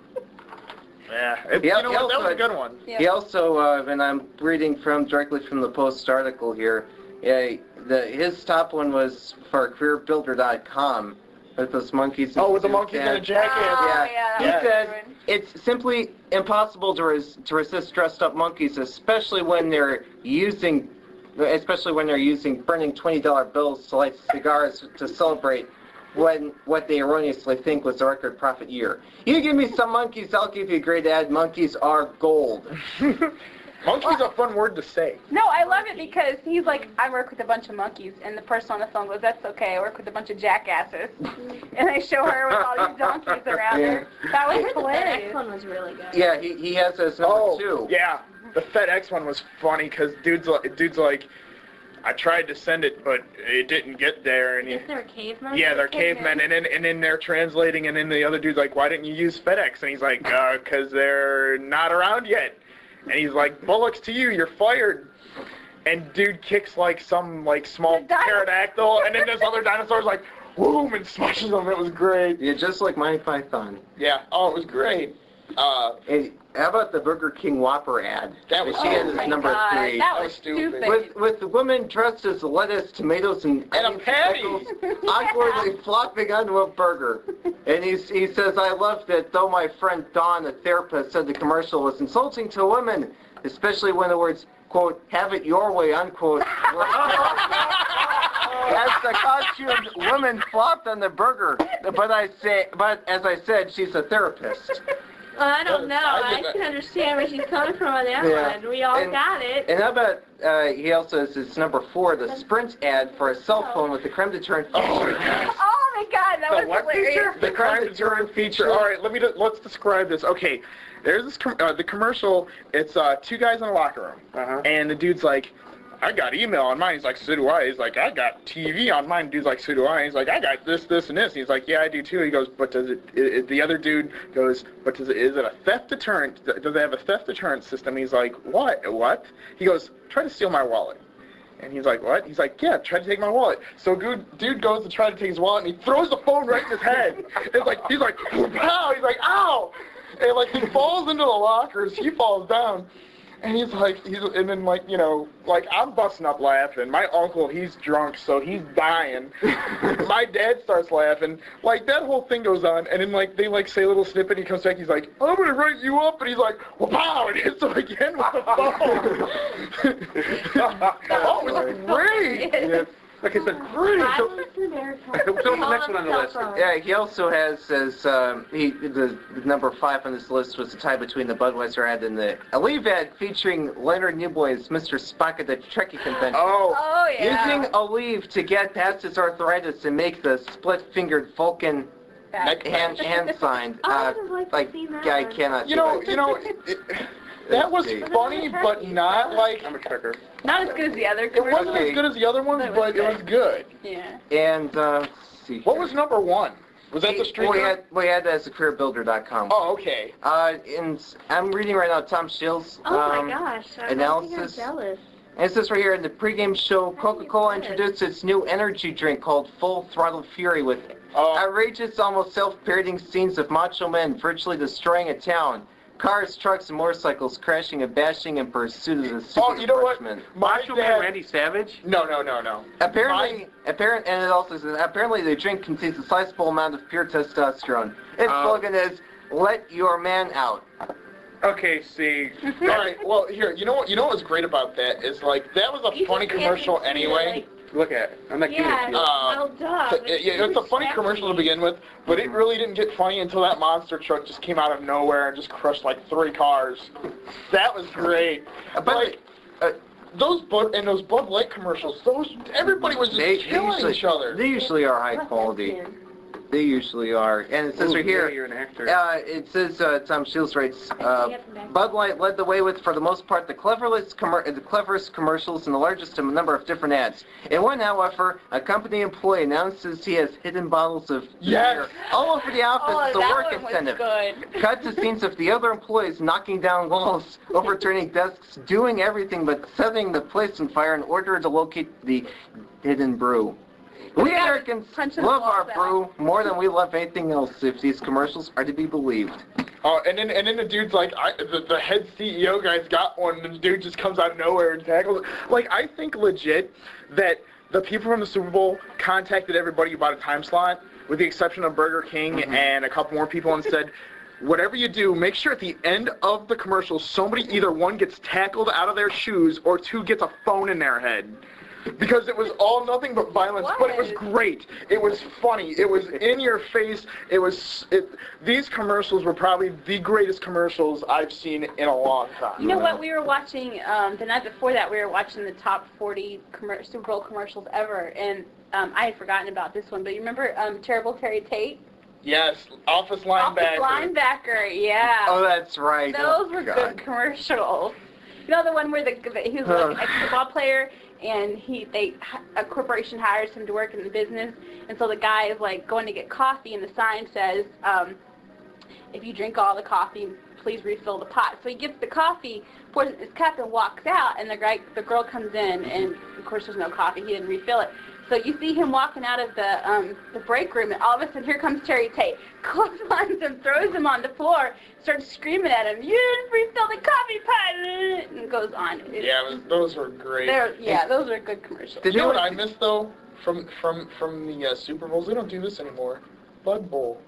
Yeah. It, He you al- know he what? That was a also- good one. Yeah. He also, uh, and I'm reading from directly from the Post article here. Uh, the his top one was for career builder dot com with those monkeys. Oh, with the suits monkeys in a and- jacket. Oh, Yeah. yeah, He that was said good. it's simply impossible to, res- to resist dressed up monkeys, especially when they're using, especially when they're using burning twenty dollar bills to light cigars to celebrate when what they erroneously think was a record profit year. You give me some monkeys, I'll give you a great ad. Monkeys are gold. Monkey's a fun word to say. No, I love it because he's like, I work with a bunch of monkeys, and the person on the phone goes, that's okay, I work with a bunch of jackasses. And they show her with all these donkeys around her. That I was heard the hilarious. FedEx one was really good. Yeah, he, he has this number Oh, two. yeah. The FedEx one was funny because dude's like, dude's like, I tried to send it, but it didn't get there. And I he, guess they're cavemen. yeah, they're cavemen, and then and then they're translating, and then the other dude's like, why didn't you use FedEx? And he's like, uh, cause they're not around yet. And he's like, bullocks to you, you're fired. And dude kicks like some like small The dinosaur. pterodactyl, and then this other dinosaur's like, boom, and smushes him. It was great. Yeah, just like Monty Python. Yeah. Oh, it was great. Uh, Hey, how about the Burger King Whopper ad? That was- she had Oh as my number God, three. that That was was stupid. stupid. With with the woman dressed as lettuce, tomatoes, and And a onions, patty. pickles, awkwardly flopping onto a burger. And he's, he says, I loved it, though my friend Dawn, a therapist, said the commercial was insulting to women, especially when the words, quote, have it your way, unquote, were as the costumed woman flopped on the burger. But I say, but as I said, she's a therapist. Well, I don't know. I I get can that. understand where she's coming from on that Yeah. one. We all And- got it. And how about, uh, he also has this number four, the Sprint ad for a cell phone with the creme de turn feature. Oh, yes. Oh my God, that The was what hilarious. feature? The crime deterrent feature. All right, let me do, let's describe this. Okay, there's this com- uh, the commercial. It's uh, two guys in a locker room, Uh-huh. and the dude's like, "I got email on mine." He's like, "So do I." He's like, "I got T V on mine." Dude's like, "So do I." He's like, "I got this, this, and this." He's like, "Yeah, I do too." He goes, "But does it?" it, it the other dude goes, "But does it? Is it a theft deterrent? Does it have a theft deterrent system?" He's like, "What? What?" He goes, "Try to steal my wallet." And he's like, "What?" He's like, "Yeah, try to take my wallet." So dude, dude goes to try to take his wallet, and he throws the phone right in his head. It's like he's like, "Pow!" He's like, "Ow!" And like he falls into the lockers. He falls down, and he's like, he's and then like you know, like I'm busting up laughing. My uncle, he's drunk, so he's dying. My dad starts laughing. Like that whole thing goes on, and then like they like say a little snippet. He comes back. He's like, "I'm gonna write you up," and he's like, "Well, pow!" And hits him again with the phone. Oh, it was great. Yeah. Okay, so Great. I So, was in there what's the next one on the list? Yeah, he also has as um, he the, the number five on this list was the tie between the Budweiser ad and the Aleve ad featuring Leonard Nimoy as Mister Spock at the Trekkie convention. Oh, Oh yeah. Using Aleve to get past his arthritis and make the split-fingered Vulcan Neck- hand hand sign. Oh, I Uh, would've liked to like, see that I one. cannot. you do know, it. you know, it, it, that was funny, but not like I'm a trucker. Not as good as the other it commercials. wasn't as good as the other ones, But it was but it was good. Yeah. And uh, let's see. What here. was number one? Was that the street? We had we had that as a career builder dot com. Oh, okay. Uh, and I'm reading right now Tom Shields. Oh um, my gosh. I analysis. I'm jealous. And it says right here in the pregame show, Coca-Cola introduced its new energy drink called Full Throttle Fury with Oh. outrageous, almost self-parodying scenes of macho men virtually destroying a town. Cars, trucks, and motorcycles crashing and bashing in pursuit of the super Oh, you know what? sportsman. My Macho Man dad. Randy Savage? No, no, no, no. Apparently, apparent, and it also says apparently the drink contains a sizable amount of pure testosterone. Its Oh. slogan is "Let your man out." Okay, see. All right. Well, here. You know what? You know what was great about that is like that was a You funny just commercial can't see, anyway. like, Look at it. I'm not giving it Yeah, to you. Uh, well, duh. So, but yeah, it's a funny commercial to begin with, but it really didn't get funny until that monster truck just came out of nowhere and just crushed like three cars. That was great. But Like uh, those Bud and those Bud Light commercials, those everybody was just they, they killing usually, each other. They usually are high quality. They usually are. And it says Ooh, right yeah, here, you're an actor. uh, it says, uh, Tom Shields writes, uh, Bud Light led the way with, for the most part, the cleverest, commer- the cleverest commercials and the largest number of different ads. In one, however, a company employee announces he has hidden bottles of Yes. beer all over the office Oh, as a that work one was incentive. good. Cut to scenes of the other employees knocking down walls, overturning desks, doing everything but setting the place on fire in order to locate the hidden brew. We Yeah, Americans punching love the our walls brew more than we love anything else if these commercials are to be believed. Oh, and then and then the dude's like, I, the, the head C E O guy's got one, and the dude just comes out of nowhere and tackles it. Like, I think legit that the people from the Super Bowl contacted everybody about a time slot, with the exception of Burger King Mm-hmm. and a couple more people, and said, whatever you do, make sure at the end of the commercial, somebody either one gets tackled out of their shoes or two gets a phone in their head. Because it was all nothing but violence, but it was great. It was funny. It was in your face. It was. It, these commercials were probably the greatest commercials I've seen in a long time. You know what? We were watching um, the night before that. We were watching the top forty commer- Super Bowl commercials ever, and um, I had forgotten about this one. But you remember um, Terrible Terry Tate? Yes, office Office linebacker. linebacker. Yeah. Oh, that's right. Those Oh, were God. good commercials. You know the one where the, the he was like a football player and he they a corporation hires him to work in the business, and so the guy is like going to get coffee and the sign says, um, if you drink all the coffee, please refill the pot. So he gets the coffee, pours it in his cup, and walks out, and the guy the girl comes in, and of course there's no coffee. He didn't refill it. So you see him walking out of the um, the break room, and all of a sudden here comes Terry Tate, clotheslines him, throws him on the floor, starts screaming at him, "You didn't refill the coffee pot!" and goes on. It's, Yeah, it was, those were great. they're- yeah, those are good commercials. You know what I miss though from from from the uh, Super Bowls? They don't do this anymore. Bud Bowl.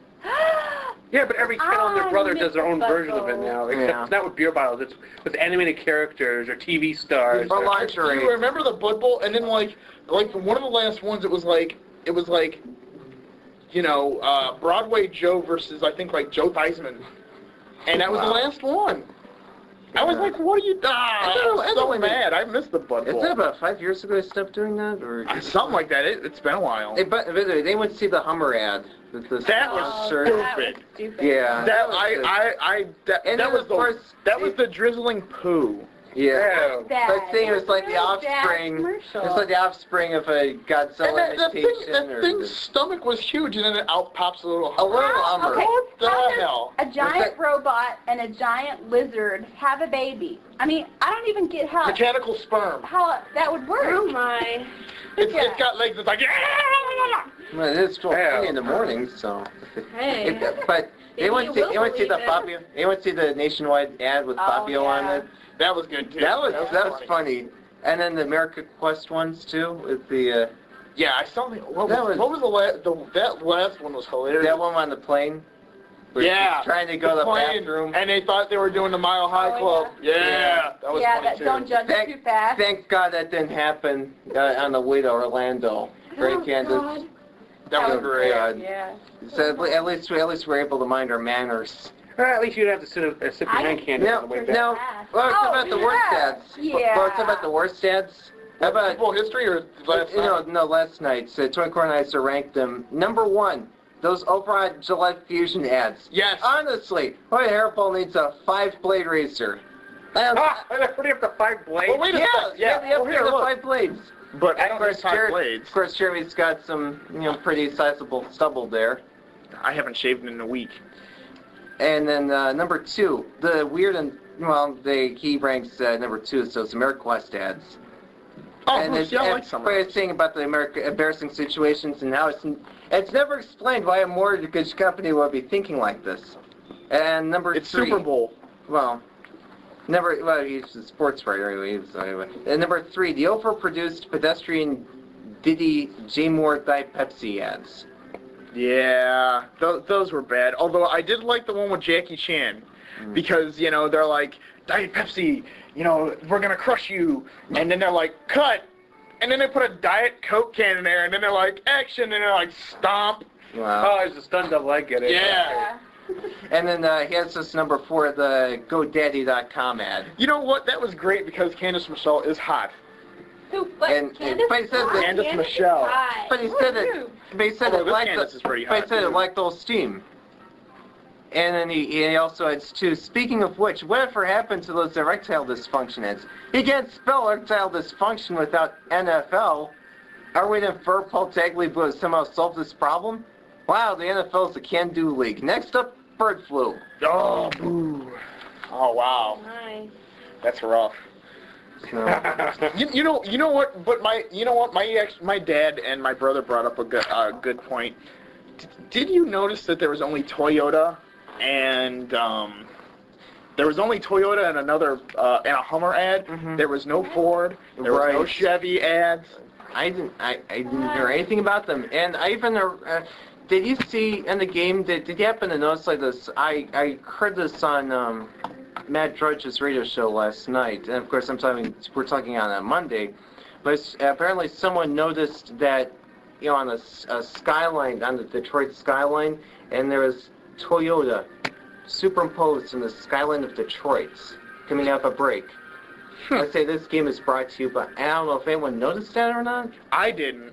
Yeah, but every channel and their I brother miss does their own Bud version of it Bowl. now. Except Yeah. it's not with beer bottles. It's with animated characters or T V stars. Or or- Do lingerie. you remember the Bud Bowl? And then like like one of the last ones, it was like it was like you know uh, Broadway Joe versus I think like Joe Theismann. and that was the Wow. last one. I was like, what are you... Ah, Isn't it- I was isn't so it- mad. I missed the Bud Isn't Bowl. it about five years ago I stopped doing that? Or Something like that. It, it's been a while. Hey, but, by the way, they went to see the Hummer ad. With the That was Oh, shirt. that was stupid. stupid. Yeah. That was I, good. I, I, that, And that then, was of the, course, that was it- the drizzling poo. Yeah. Bad. But seeing it was like the Really bad offspring. commercial. It's like the offspring of a Godzilla And that, that, thing, imitation. that or thing's stomach was huge, and then it out pops a little. a little How- Hummer. okay, What the how does hell? a giant that- robot and a giant lizard have a baby? I mean, I don't even get how Mechanical sperm. how that would work. Oh my. It's, Yeah. it's got legs. It's like yeah. Well, it is twelve thirty in the morning, so. Hey. It- but Maybe anyone you see will anyone see the believe it. Fabio? Anyone see the nationwide ad with Oh, Fabio on yeah. it? That was good too. That was that was funny. And then the America Quest ones too, with the uh, Yeah, I saw. The, what, That was, was- what was the last? The, that last one was hilarious. that one on the plane. where Yeah. he's trying to go to the Plane, bathroom. and they thought they were doing the Mile High Oh, Club. Yeah, Yeah. that was yeah, funny that too. don't judge Thank- it too fast. Thank God that didn't happen uh, on the way to Orlando. Right, Oh, Candace? God. That was Oh, great. God. Yeah. So at le- at least at least we're able to mind our manners. Well, at least you don't have to sit, uh, sip your I- hand candy Now, on the way back. now, well, it's Oh, about the worst yeah. ads. Yeah. Well, it's about the worst ads. How about Football history or last you know, night? no, last night. So twenty-four Nights to rank them. Number one, those Oprah Gillette Fusion ads. Yes. Honestly, my hairball needs a five-blade razor. I don't- Ah, I already have the five blades. Well, wait a yeah, second. yeah, Yeah, yeah, well, here, the look. five blades. But I Of don't course, have five Jer- blades. Of course, Jeremy's got some, you know, pretty sizable stubble there. I haven't shaved in a week. And then uh, number two, the weird and well, they he ranks uh, number two, so it's AmeriQuest ads. Oh, and it's, yeah, I and like some of what those. it's saying about the America embarrassing situations and how it's it's never explained why a mortgage company would be thinking like this. And number It's three, Super Bowl. well, number well he's a sports writer anyway. So anyway, and number three, the overproduced pedestrian Diddy J Moore Diet Pepsi ads. Yeah, th- those were bad. Although I did like the one with Jackie Chan, Mm. because you know they're like Diet Pepsi, you know we're gonna crush you, and then they're like cut, and then they put a Diet Coke can in there, and then they're like action, and they're like stomp. Wow. Oh, it's a stun double. I get it. Yeah. And then uh, he has this number four, the GoDaddy dot com ad. You know what? That was great because Candice Michelle is hot. Who, but And- Candace but it says is that- hot. Candace Michelle. is hot. But he said it. But he said Although it this like Candace the. is pretty But he hot, said it too. like those steam. And then he, he also adds too. Speaking of which, whatever happened to those erectile dysfunction ads? You can't spell erectile dysfunction without N F L. Are we to infer Paul Tagliabue will somehow solve this problem? Wow, the N F L is a can-do league. Next up, bird flu. Oh, boo. Oh wow, My. that's rough. So, You, you know, you know what? But my, you know what? My ex, my dad and my brother brought up a good, uh, good point. D- did you notice that there was only Toyota and um, there was only Toyota and another uh, and a Hummer ad? Mhm. There was no Ford. There was no Right. Chevy ads. I didn't. I, I didn't hear anything about them. And I even. Uh, did you see in the game? Did, did you happen to notice like this? I I heard this on um, Matt Drudge's radio show last night, and of course I'm talking. We're talking on a Monday, but it's- apparently someone noticed that you know on a, s- a skyline on the Detroit skyline, and there was Toyota superimposed in the skyline of Detroit coming up a break. I say this game is brought to you, but I don't know if anyone noticed that or not. I didn't.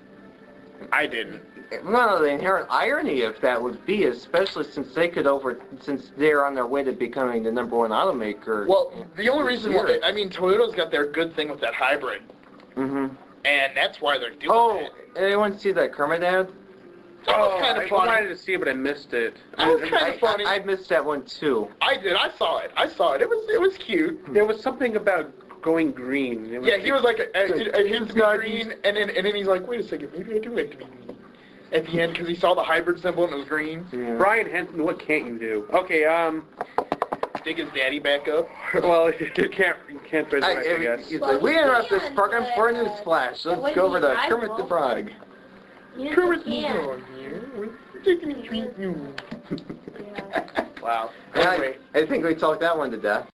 I didn't. Well, the inherent irony of that would be, especially since they could over, since they're on their way to becoming the number one automaker. Well, the only reason why I mean Toyota's got their good thing with that hybrid, Mm-hmm. and that's why they're doing Oh, it. anyone see that Kermit ad? That was Oh, kind I of funny. wanted to see it, but I missed it. That was I, kind of funny. I, I missed that one too. I did. I saw it. I saw it. It was it was cute. There was something about going green. It Yeah, he was like, uh, uh, his It's not- green, and then and then he's like, wait a second, maybe I do like to be green. At the end, because he saw the hybrid symbol and it was green. Yeah. Brian Henson, what can't you do? Okay, um, Dig his daddy back up. well, you can't, you can't I, resurrect, I, I, guess. he's Well, like, we you interrupt this can, program but, for a uh, news flash. that Let's go over wouldn't to be Kermit the rival. Frog. Yes, Kermit you the can. Frog here. Taking a treat. Yeah. Wow. And I, Anyway, I think we talked that one to death.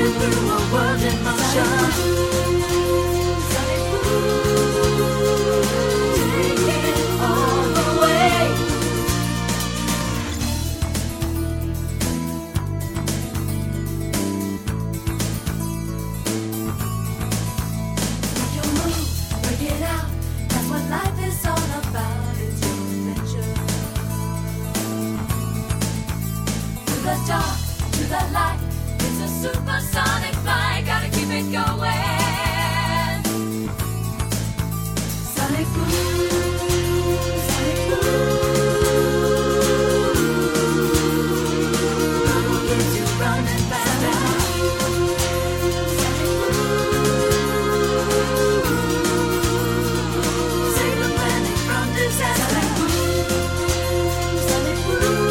Spinning through a world in motion. Sonic Boom, take it all the way. Make your move, break it out. That's what life is all about. It's your adventure. To the dark, to the light. It's a supersonic flight. Gotta keep it going. Sonic Boom, Sonic Boom keeps you running faster. Sonic Boom, save the planet from disaster. Sonic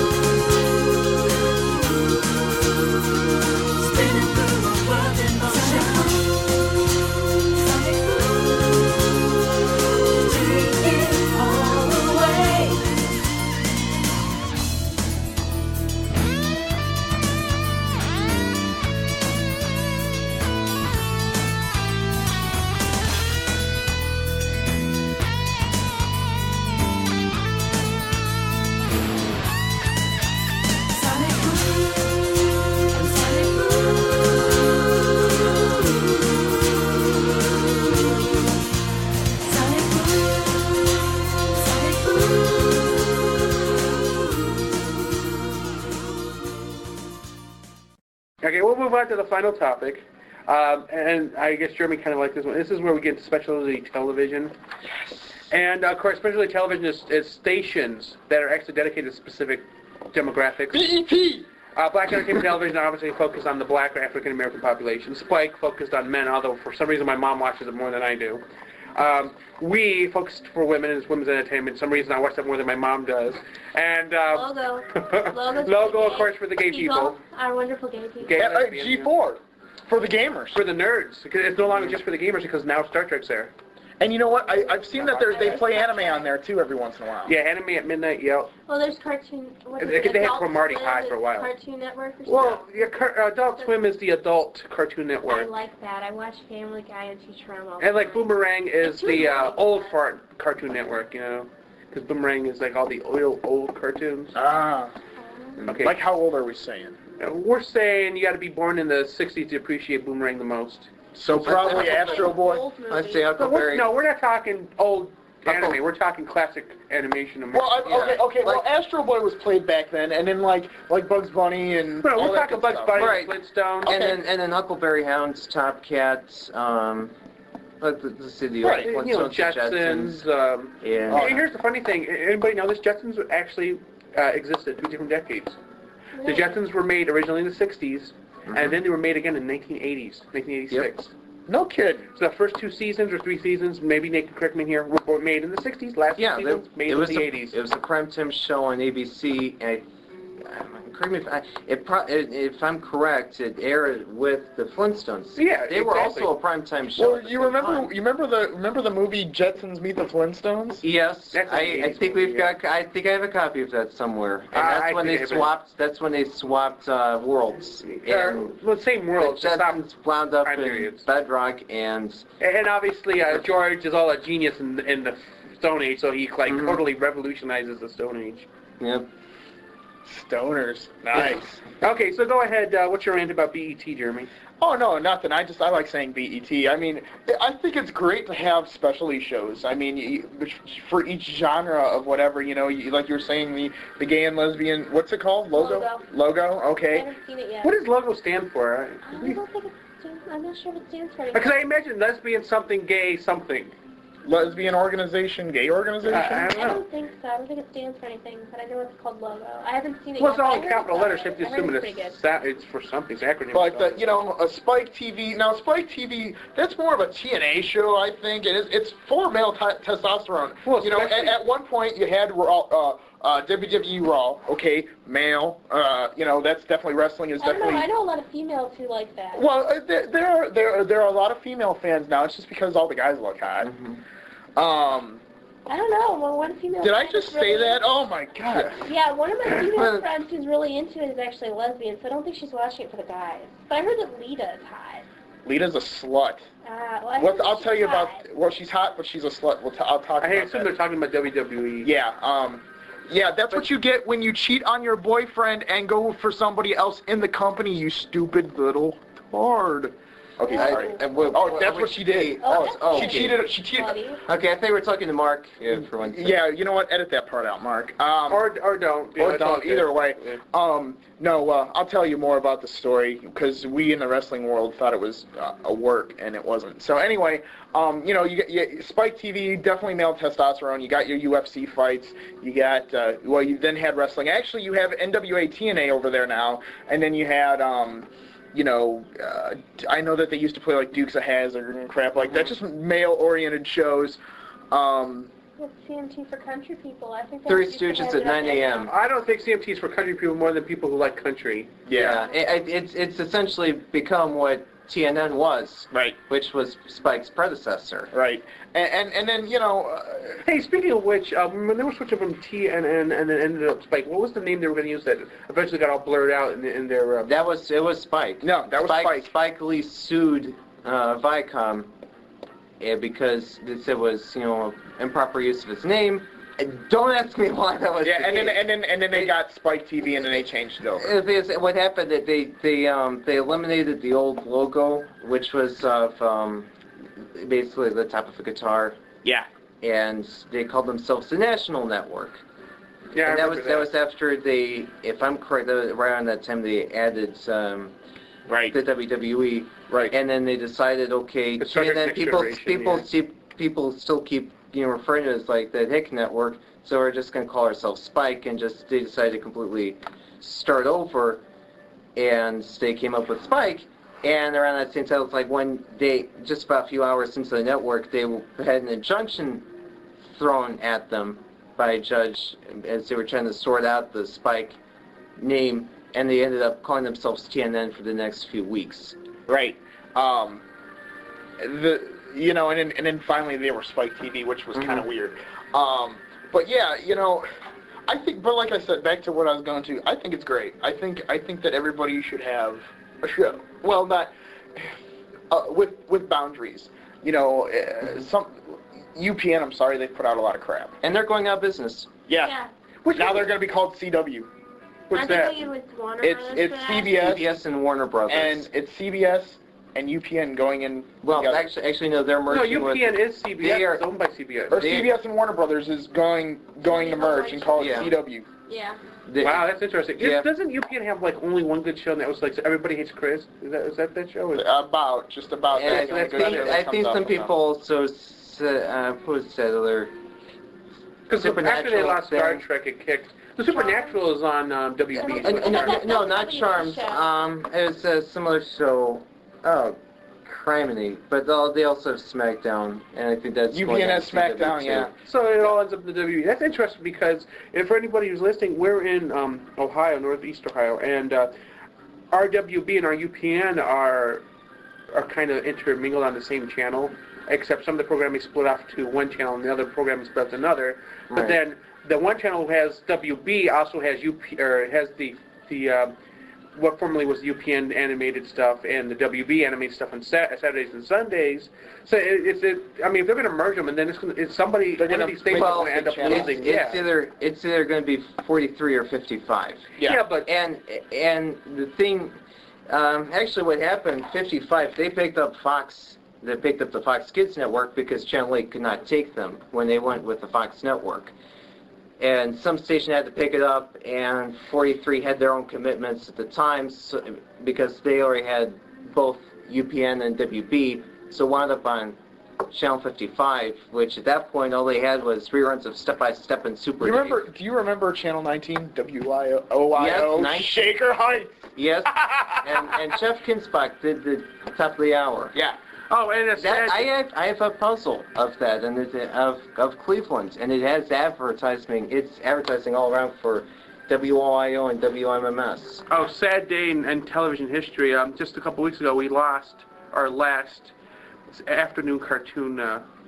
Boom, spinning through a world in motion. Sonic Boom, take it all the way. Sonic Boom, Sonic Boom, Sonic Boom, Sonic Boom. Okay, we'll move on to the final topic. Um, and I guess Jeremy kind of liked this one. This is where we get into specialty television. Yes. And, of course, specialty television is, is stations that are actually dedicated to specific demographics. B E T! Uh, Black Entertainment Television obviously focused on the black or African American population. Spike focused on men, although for some reason my mom watches it more than I do. Um, we focused for women, it's women's entertainment. For some reason I watch that more than my mom does. And uh, Logo. Logo's for Logo, the of course, for the gay people. Our wonderful gay people. Gay Yeah, uh, lesbians, G four for the gamers. For the nerds. Because it's no longer just for the gamers because now Star Trek's there. And you know what? I, I've seen that there, they play anime on there too every once in a while. Yeah, anime at midnight, yeah. Well, there's cartoon. What is They- it? they had Adult Cromartie Swim, High for a while. Cartoon Network or something. Well, yeah, car- Adult Swim is the adult Cartoon I Network. like that. I watch Family Guy and Futurama all the And like time. Boomerang is It's too the uh, long. old fart Cartoon Network, you know? Because Boomerang is like all the old, old cartoons. Ah. Okay. Like how old are we saying? Uh, We're saying you got to be born in the sixties to appreciate Boomerang the most. So probably Astro Boy. Old movie. I'd say But we're, Huckleberry. no, we're not talking old anime. We're talking classic animation. Well, I, Yeah, okay, okay. well, like- Astro Boy was played back then, and then like like Bugs Bunny and No, all we're that talking good Bugs stuff. Bunny, Right. Flintstones. And then and then Huckleberry Hounds, Top Cats, um, let's, let's see the Right. old You know, Flintstones, Jetsons. Um, Yeah. Hey, here's the funny thing. Anybody know this? Jetsons actually uh, existed two different decades. The Jetsons were made originally in the sixties, and then they were made again in nineteen eighties, nineteen eighty-six. No kidding. So the first two seasons or three seasons, maybe Nick can correct me here, were were made in the sixties. Last Yeah, two they- seasons made it in was the a, eighties. It was a primetime show on A B C, and um, correct me if, I, it pro, it, if I'm correct, it aired with the Flintstones. Yeah, they were exactly. also a primetime show. Well, at the you same remember time. you remember the remember the movie Jetsons Meet the Flintstones? Yes, That's I, an I eighties think movie, we've yeah. got. I think I have a copy of that somewhere. And Uh, that's I when think I they have it. swapped. That's when they swapped uh, worlds. Uh, And well, same world, the just not. Jetsons wound up time in periods. Bedrock, and And obviously, uh, George is all a genius in, in the Stone Age, so he like Mhm. totally revolutionizes the Stone Age. yep. Stoners. Nice. Okay, so go ahead. Uh, what's your rant about B E T, Jeremy? Oh no, nothing. I just I like saying B E T. I mean, I think it's great to have specialty shows. I mean, you, for each genre of whatever, you know, you, like you were saying, the the gay and lesbian. What's it called? Logo. Logo. Logo. I Okay. haven't seen it yet. What does logo stand for? I don't think it stands, I'm not sure what it stands for. Because I imagine lesbian something, gay something. Lesbian organization, gay organization. I, I don't I know. don't think so. I don't think it stands for anything, but I know it's called Logo. I haven't seen it Well, it's yet. all but I in heard capital it's letters. all You have to right. I assume heard it's, it's pretty good. sa- it's for something. It's acronym. Like the, you know, a Spike T V. Now, Spike T V, that's more of a T N A show, I think. It is, it's for male t- testosterone. Well, you know, at, especially- at one point you had Raw, uh, uh, W W E Raw, okay, male. Uh, you know, that's definitely wrestling is I don't know. definitely. I know a lot of females who like that. Well, uh, there, there are there are, there are a lot of female fans now. It's just because all the guys look hot. Mhm. Um, I don't know. Well, one female. Did I friend just is say really- that? Oh my god. Yeah, one of my female Well- friends who's really into it is actually a lesbian, so I don't think she's watching it for the guys. But I heard that Lita is hot. Lita's a slut. Uh, well, I What, heard I'll she's tell you hot. about. Well, she's hot, but she's a slut. We'll t- I'll talk I about assume that. they're talking about W W E. Yeah. Um. Yeah, that's what you get when you cheat on your boyfriend and go for somebody else in the company. You stupid little tard. Okay, I- sorry. I- what- Oh, what- that's what- what she did. Oh, Oh, oh, She okay. cheated. She cheated. Buddy. Okay, I think we're talking to Mark yeah, for one second. Yeah, you know what? Edit that part out, Mark. Um, Or or don't. Yeah, or that's all don't. good. Either way. Yeah. Um, no, uh, I'll tell you more about the story because we in the wrestling world thought it was uh, a work and it wasn't. So anyway, um, you know, you get you, Spike T V, definitely male testosterone. You got your U F C fights. You got uh, well, you then had wrestling. Actually, you have N W A T N A over there now, and then you had. Um, you know, uh, I know that they used to play like Dukes of Hazzard and crap like that, just male-oriented shows. Um, What's C M T for country people? I think Three that's used to Stooges have at it on nine a.m. there. I don't think C M T is for country people more than people who like country. yeah, It, it, it's it's essentially become what T N N was, right, which was Spike's predecessor. right. And, and, and then, you know, uh, Hey, speaking of which, um, when they were switching from T N N and then ended up Spike, what was the name they were going to use that eventually got all blurred out in, in their... Um, That was it was Spike. no, that was Spike, Spike. Spike Lee sued uh, Viacom uh, because this it was you know improper use of his name. And don't ask me why that was. Yeah, the and then case. and then and then they got Spike T V and then they changed it over. It is- what happened that they they um they eliminated the old logo, which was of um basically the top of a guitar, Yeah, and they called themselves the National Network. yeah, I and that was remember that was after they, if I'm correct, that was right around that time they added um right, the W W E, right. and then they decided okay, It started and then next people generation, people yeah. see people still keep you know referring to it as like the Hick Network, so we're just gonna call ourselves Spike, and just they decided to completely start over, and they came up with Spike. And around that same time, it's like when they, just about a few hours into the network, they had an injunction thrown at them by a judge as they were trying to sort out the Spike name, and they ended up calling themselves T N N for the next few weeks. Right. Um, the you know, and then and then finally they were Spike T V, which was kind of Mhm. weird. Um, but yeah, you know, I think. But like I said, back to what I was going to. I think it's great. I think I think that everybody should have a show. Well, not uh, with with boundaries. You know, uh, some U P N. I'm sorry, they put out a lot of crap. And they're going out of business. Yeah. Yeah. Which now they're going to be called C W. What's Aren't they that? going with Warner It's Brothers it's for that? C B S C B S and Warner Brothers. and it's C B S and U P N going in. well, together. actually, actually, no, they're No, merging U P N with. is C B S. they are- It's owned by C B S. Or they- C B S and Warner Brothers is going going to merge and call it Yeah. C W. Yeah. they- Wow, that's interesting. Is- Yeah. Doesn't U P N have like only one good show, and that was like Everybody Hates Chris? Is that is that that show? Is- About just about. And I, that's the only I good think show that I comes think out some from them. people also s- uh, what was that other Because after they Supernatural lost Star thing. Trek, it kicked. The Supernatural is on um, W B. Uh, Uh, no, no, no, not Charms. Um, it was a similar show. Oh, criminy. But they'll- they also have SmackDown, and I think that's U going P N on has C W SmackDown, too. yeah. So it all ends up in the W B. That's interesting because if for anybody who's listening, we're in um, Ohio, Northeast Ohio, and uh, our W B and our U P N are are kind of intermingled on the same channel, except some of the programming is split off to one channel and the other programming is split to another. But Right. then the one channel has W B also has U P or has the the um, what formerly was the U P N animated stuff and the W B animated stuff on Sat- Saturdays and Sundays. So it, it's it. I mean, if they're going to merge them, and then it's, gonna, it's somebody. They're one gonna of these stations well, going to end up channel. It's, losing. it's Yeah. either it's either going to be forty-three or fifty-five. Yeah. yeah, but And and the thing, um, actually, what happened? fifty-five. They picked up Fox. They picked up the Fox Kids network because Channel eight could not take them when they went with the Fox network. And some station had to pick it up, and forty-three had their own commitments at the time so, because they already had both U P N and W B, so wound up on Channel fifty-five, which at that point all they had was reruns of Step by Step and Super Do you Dave. remember? Do you remember Channel nineteen? W I O I O. Yes, nineteen. Shaker Heights. Yes, and, and Jeff Kinspach did the top of the hour. Yeah. oh, and it's That, sad. I have I have a puzzle of that, and it, of of Cleveland, and it has advertising. It's advertising all around for W O I O and W M M S. Oh, sad day in, in television history. Um, just a couple weeks ago, we lost our last afternoon cartoon uh,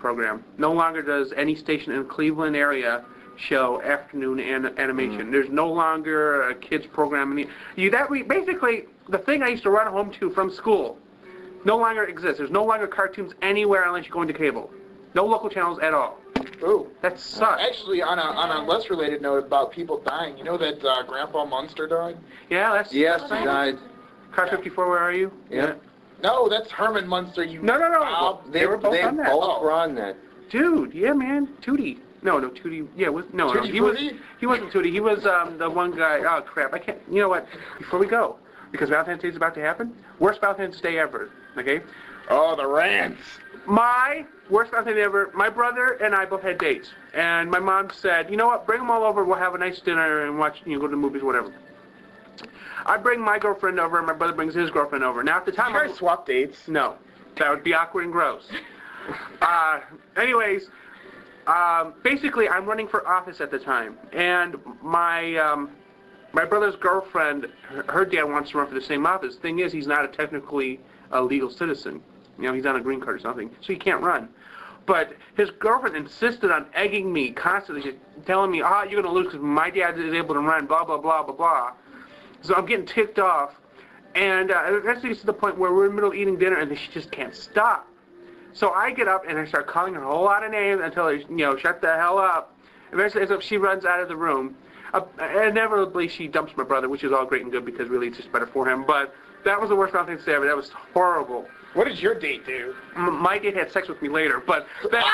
program. No longer does any station in the Cleveland area show afternoon an- animation. Mm. There's no longer a kids program. In the, you that we basically the thing I used to run home to from school no longer exists. There's no longer cartoons anywhere unless you're going to cable. No local channels at all. Ooh, that sucks. Uh, actually, on a on a less related note about people dying, you know that uh, Grandpa Munster died? Yeah, that's yes, he died. Car fifty-four, where are you? Yeah. No, that's Herman Munster. You no, no, no. Uh, they, they were both they on that. both Oh. were on that. Dude, yeah, man, Tootie. No, no, Tootie. Yeah, was no, no. He was. He wasn't Tootie. He was um the one guy. Oh crap! I can't. You know what? Before we go, because Valentine's Day is about to happen. Worst Valentine's Day ever. Okay. Oh, the rants. My worst Valentine's Day ever. My brother and I both had dates, and my mom said, "You know what? Bring them all over. We'll have a nice dinner and watch. You know, go to the movies, whatever." I bring my girlfriend over, and my brother brings his girlfriend over. Now, at the time, you guys I, swap dates? No, that would be awkward and gross. uh, anyways, um, basically, I'm running for office at the time, and my um, my brother's girlfriend, her, her dad wants to run for the same office. Thing is, he's not a technically a legal citizen. You know, he's on a green card or something, so he can't run. But his girlfriend insisted on egging me constantly, just telling me, "Ah, oh, you're going to lose because my dad is able to run." Blah blah blah blah blah. So I'm getting ticked off, and uh, eventually it's to the point where we're in the middle of eating dinner, and she just can't stop. So I get up and I start calling her a whole lot of names until I, you know, shut the hell up. Eventually, so she runs out of the room. Uh, inevitably, she dumps my brother, which is all great and good because really it's just better for him. But that was the worst Valentine's Day ever. That was horrible. What did your date do? M- my date had sex with me later, but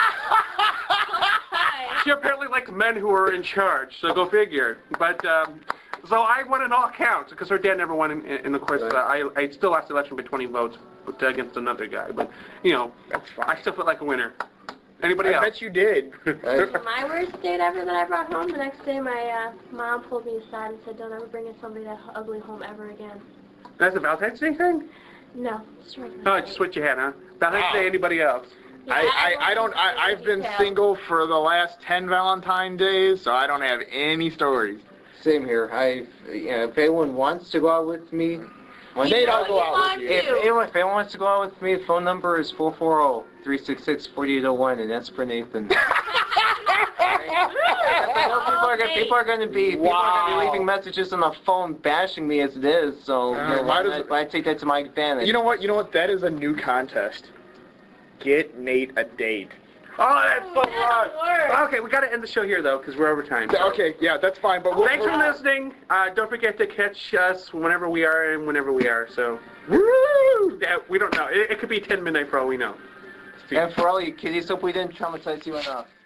that, she apparently likes men who are in charge. So go figure. But. Um, So I won in all accounts because her dad never won in, in, in the course. Uh, I I still lost the election by twenty votes against another guy, but you know, that's fine. I still feel like a winner. Anybody I else? I bet you did. My worst date ever that I brought home, the next day my uh, mom pulled me aside and said, "Don't ever bring somebody that ugly home ever again." That's a Valentine's Day thing? No, just regular. Oh, just what you had, huh? Valentine's Wow. Day, anybody else? Yeah, I, I, I don't I, I've been single for the last ten Valentine days, so I don't have any stories. Same here. I, you know, if anyone wants to go out with me, one They day don't go out with you. If anyone, if anyone wants to go out with me, the phone number is four four zero, three six six, four eight zero one, and that's for Nathan. I know people are gonna, people are going to be people are going to Wow. be leaving messages on the phone bashing me as it is. So Uh, you know, why why, does not- it- why take that to my advantage? You know what? You know what? That is a new contest. Get Nate a date. Oh, that's so That'll wrong. work. Okay, we got to end the show here though because we're over time. So. Okay, yeah, that's fine. But we'll, Thanks for we'll- listening. Uh, don't forget to catch us whenever we are and whenever we are. So, woo! Yeah, we don't know. It, it could be ten midnight for all we know. and for all you kiddies, hope we didn't traumatize you enough.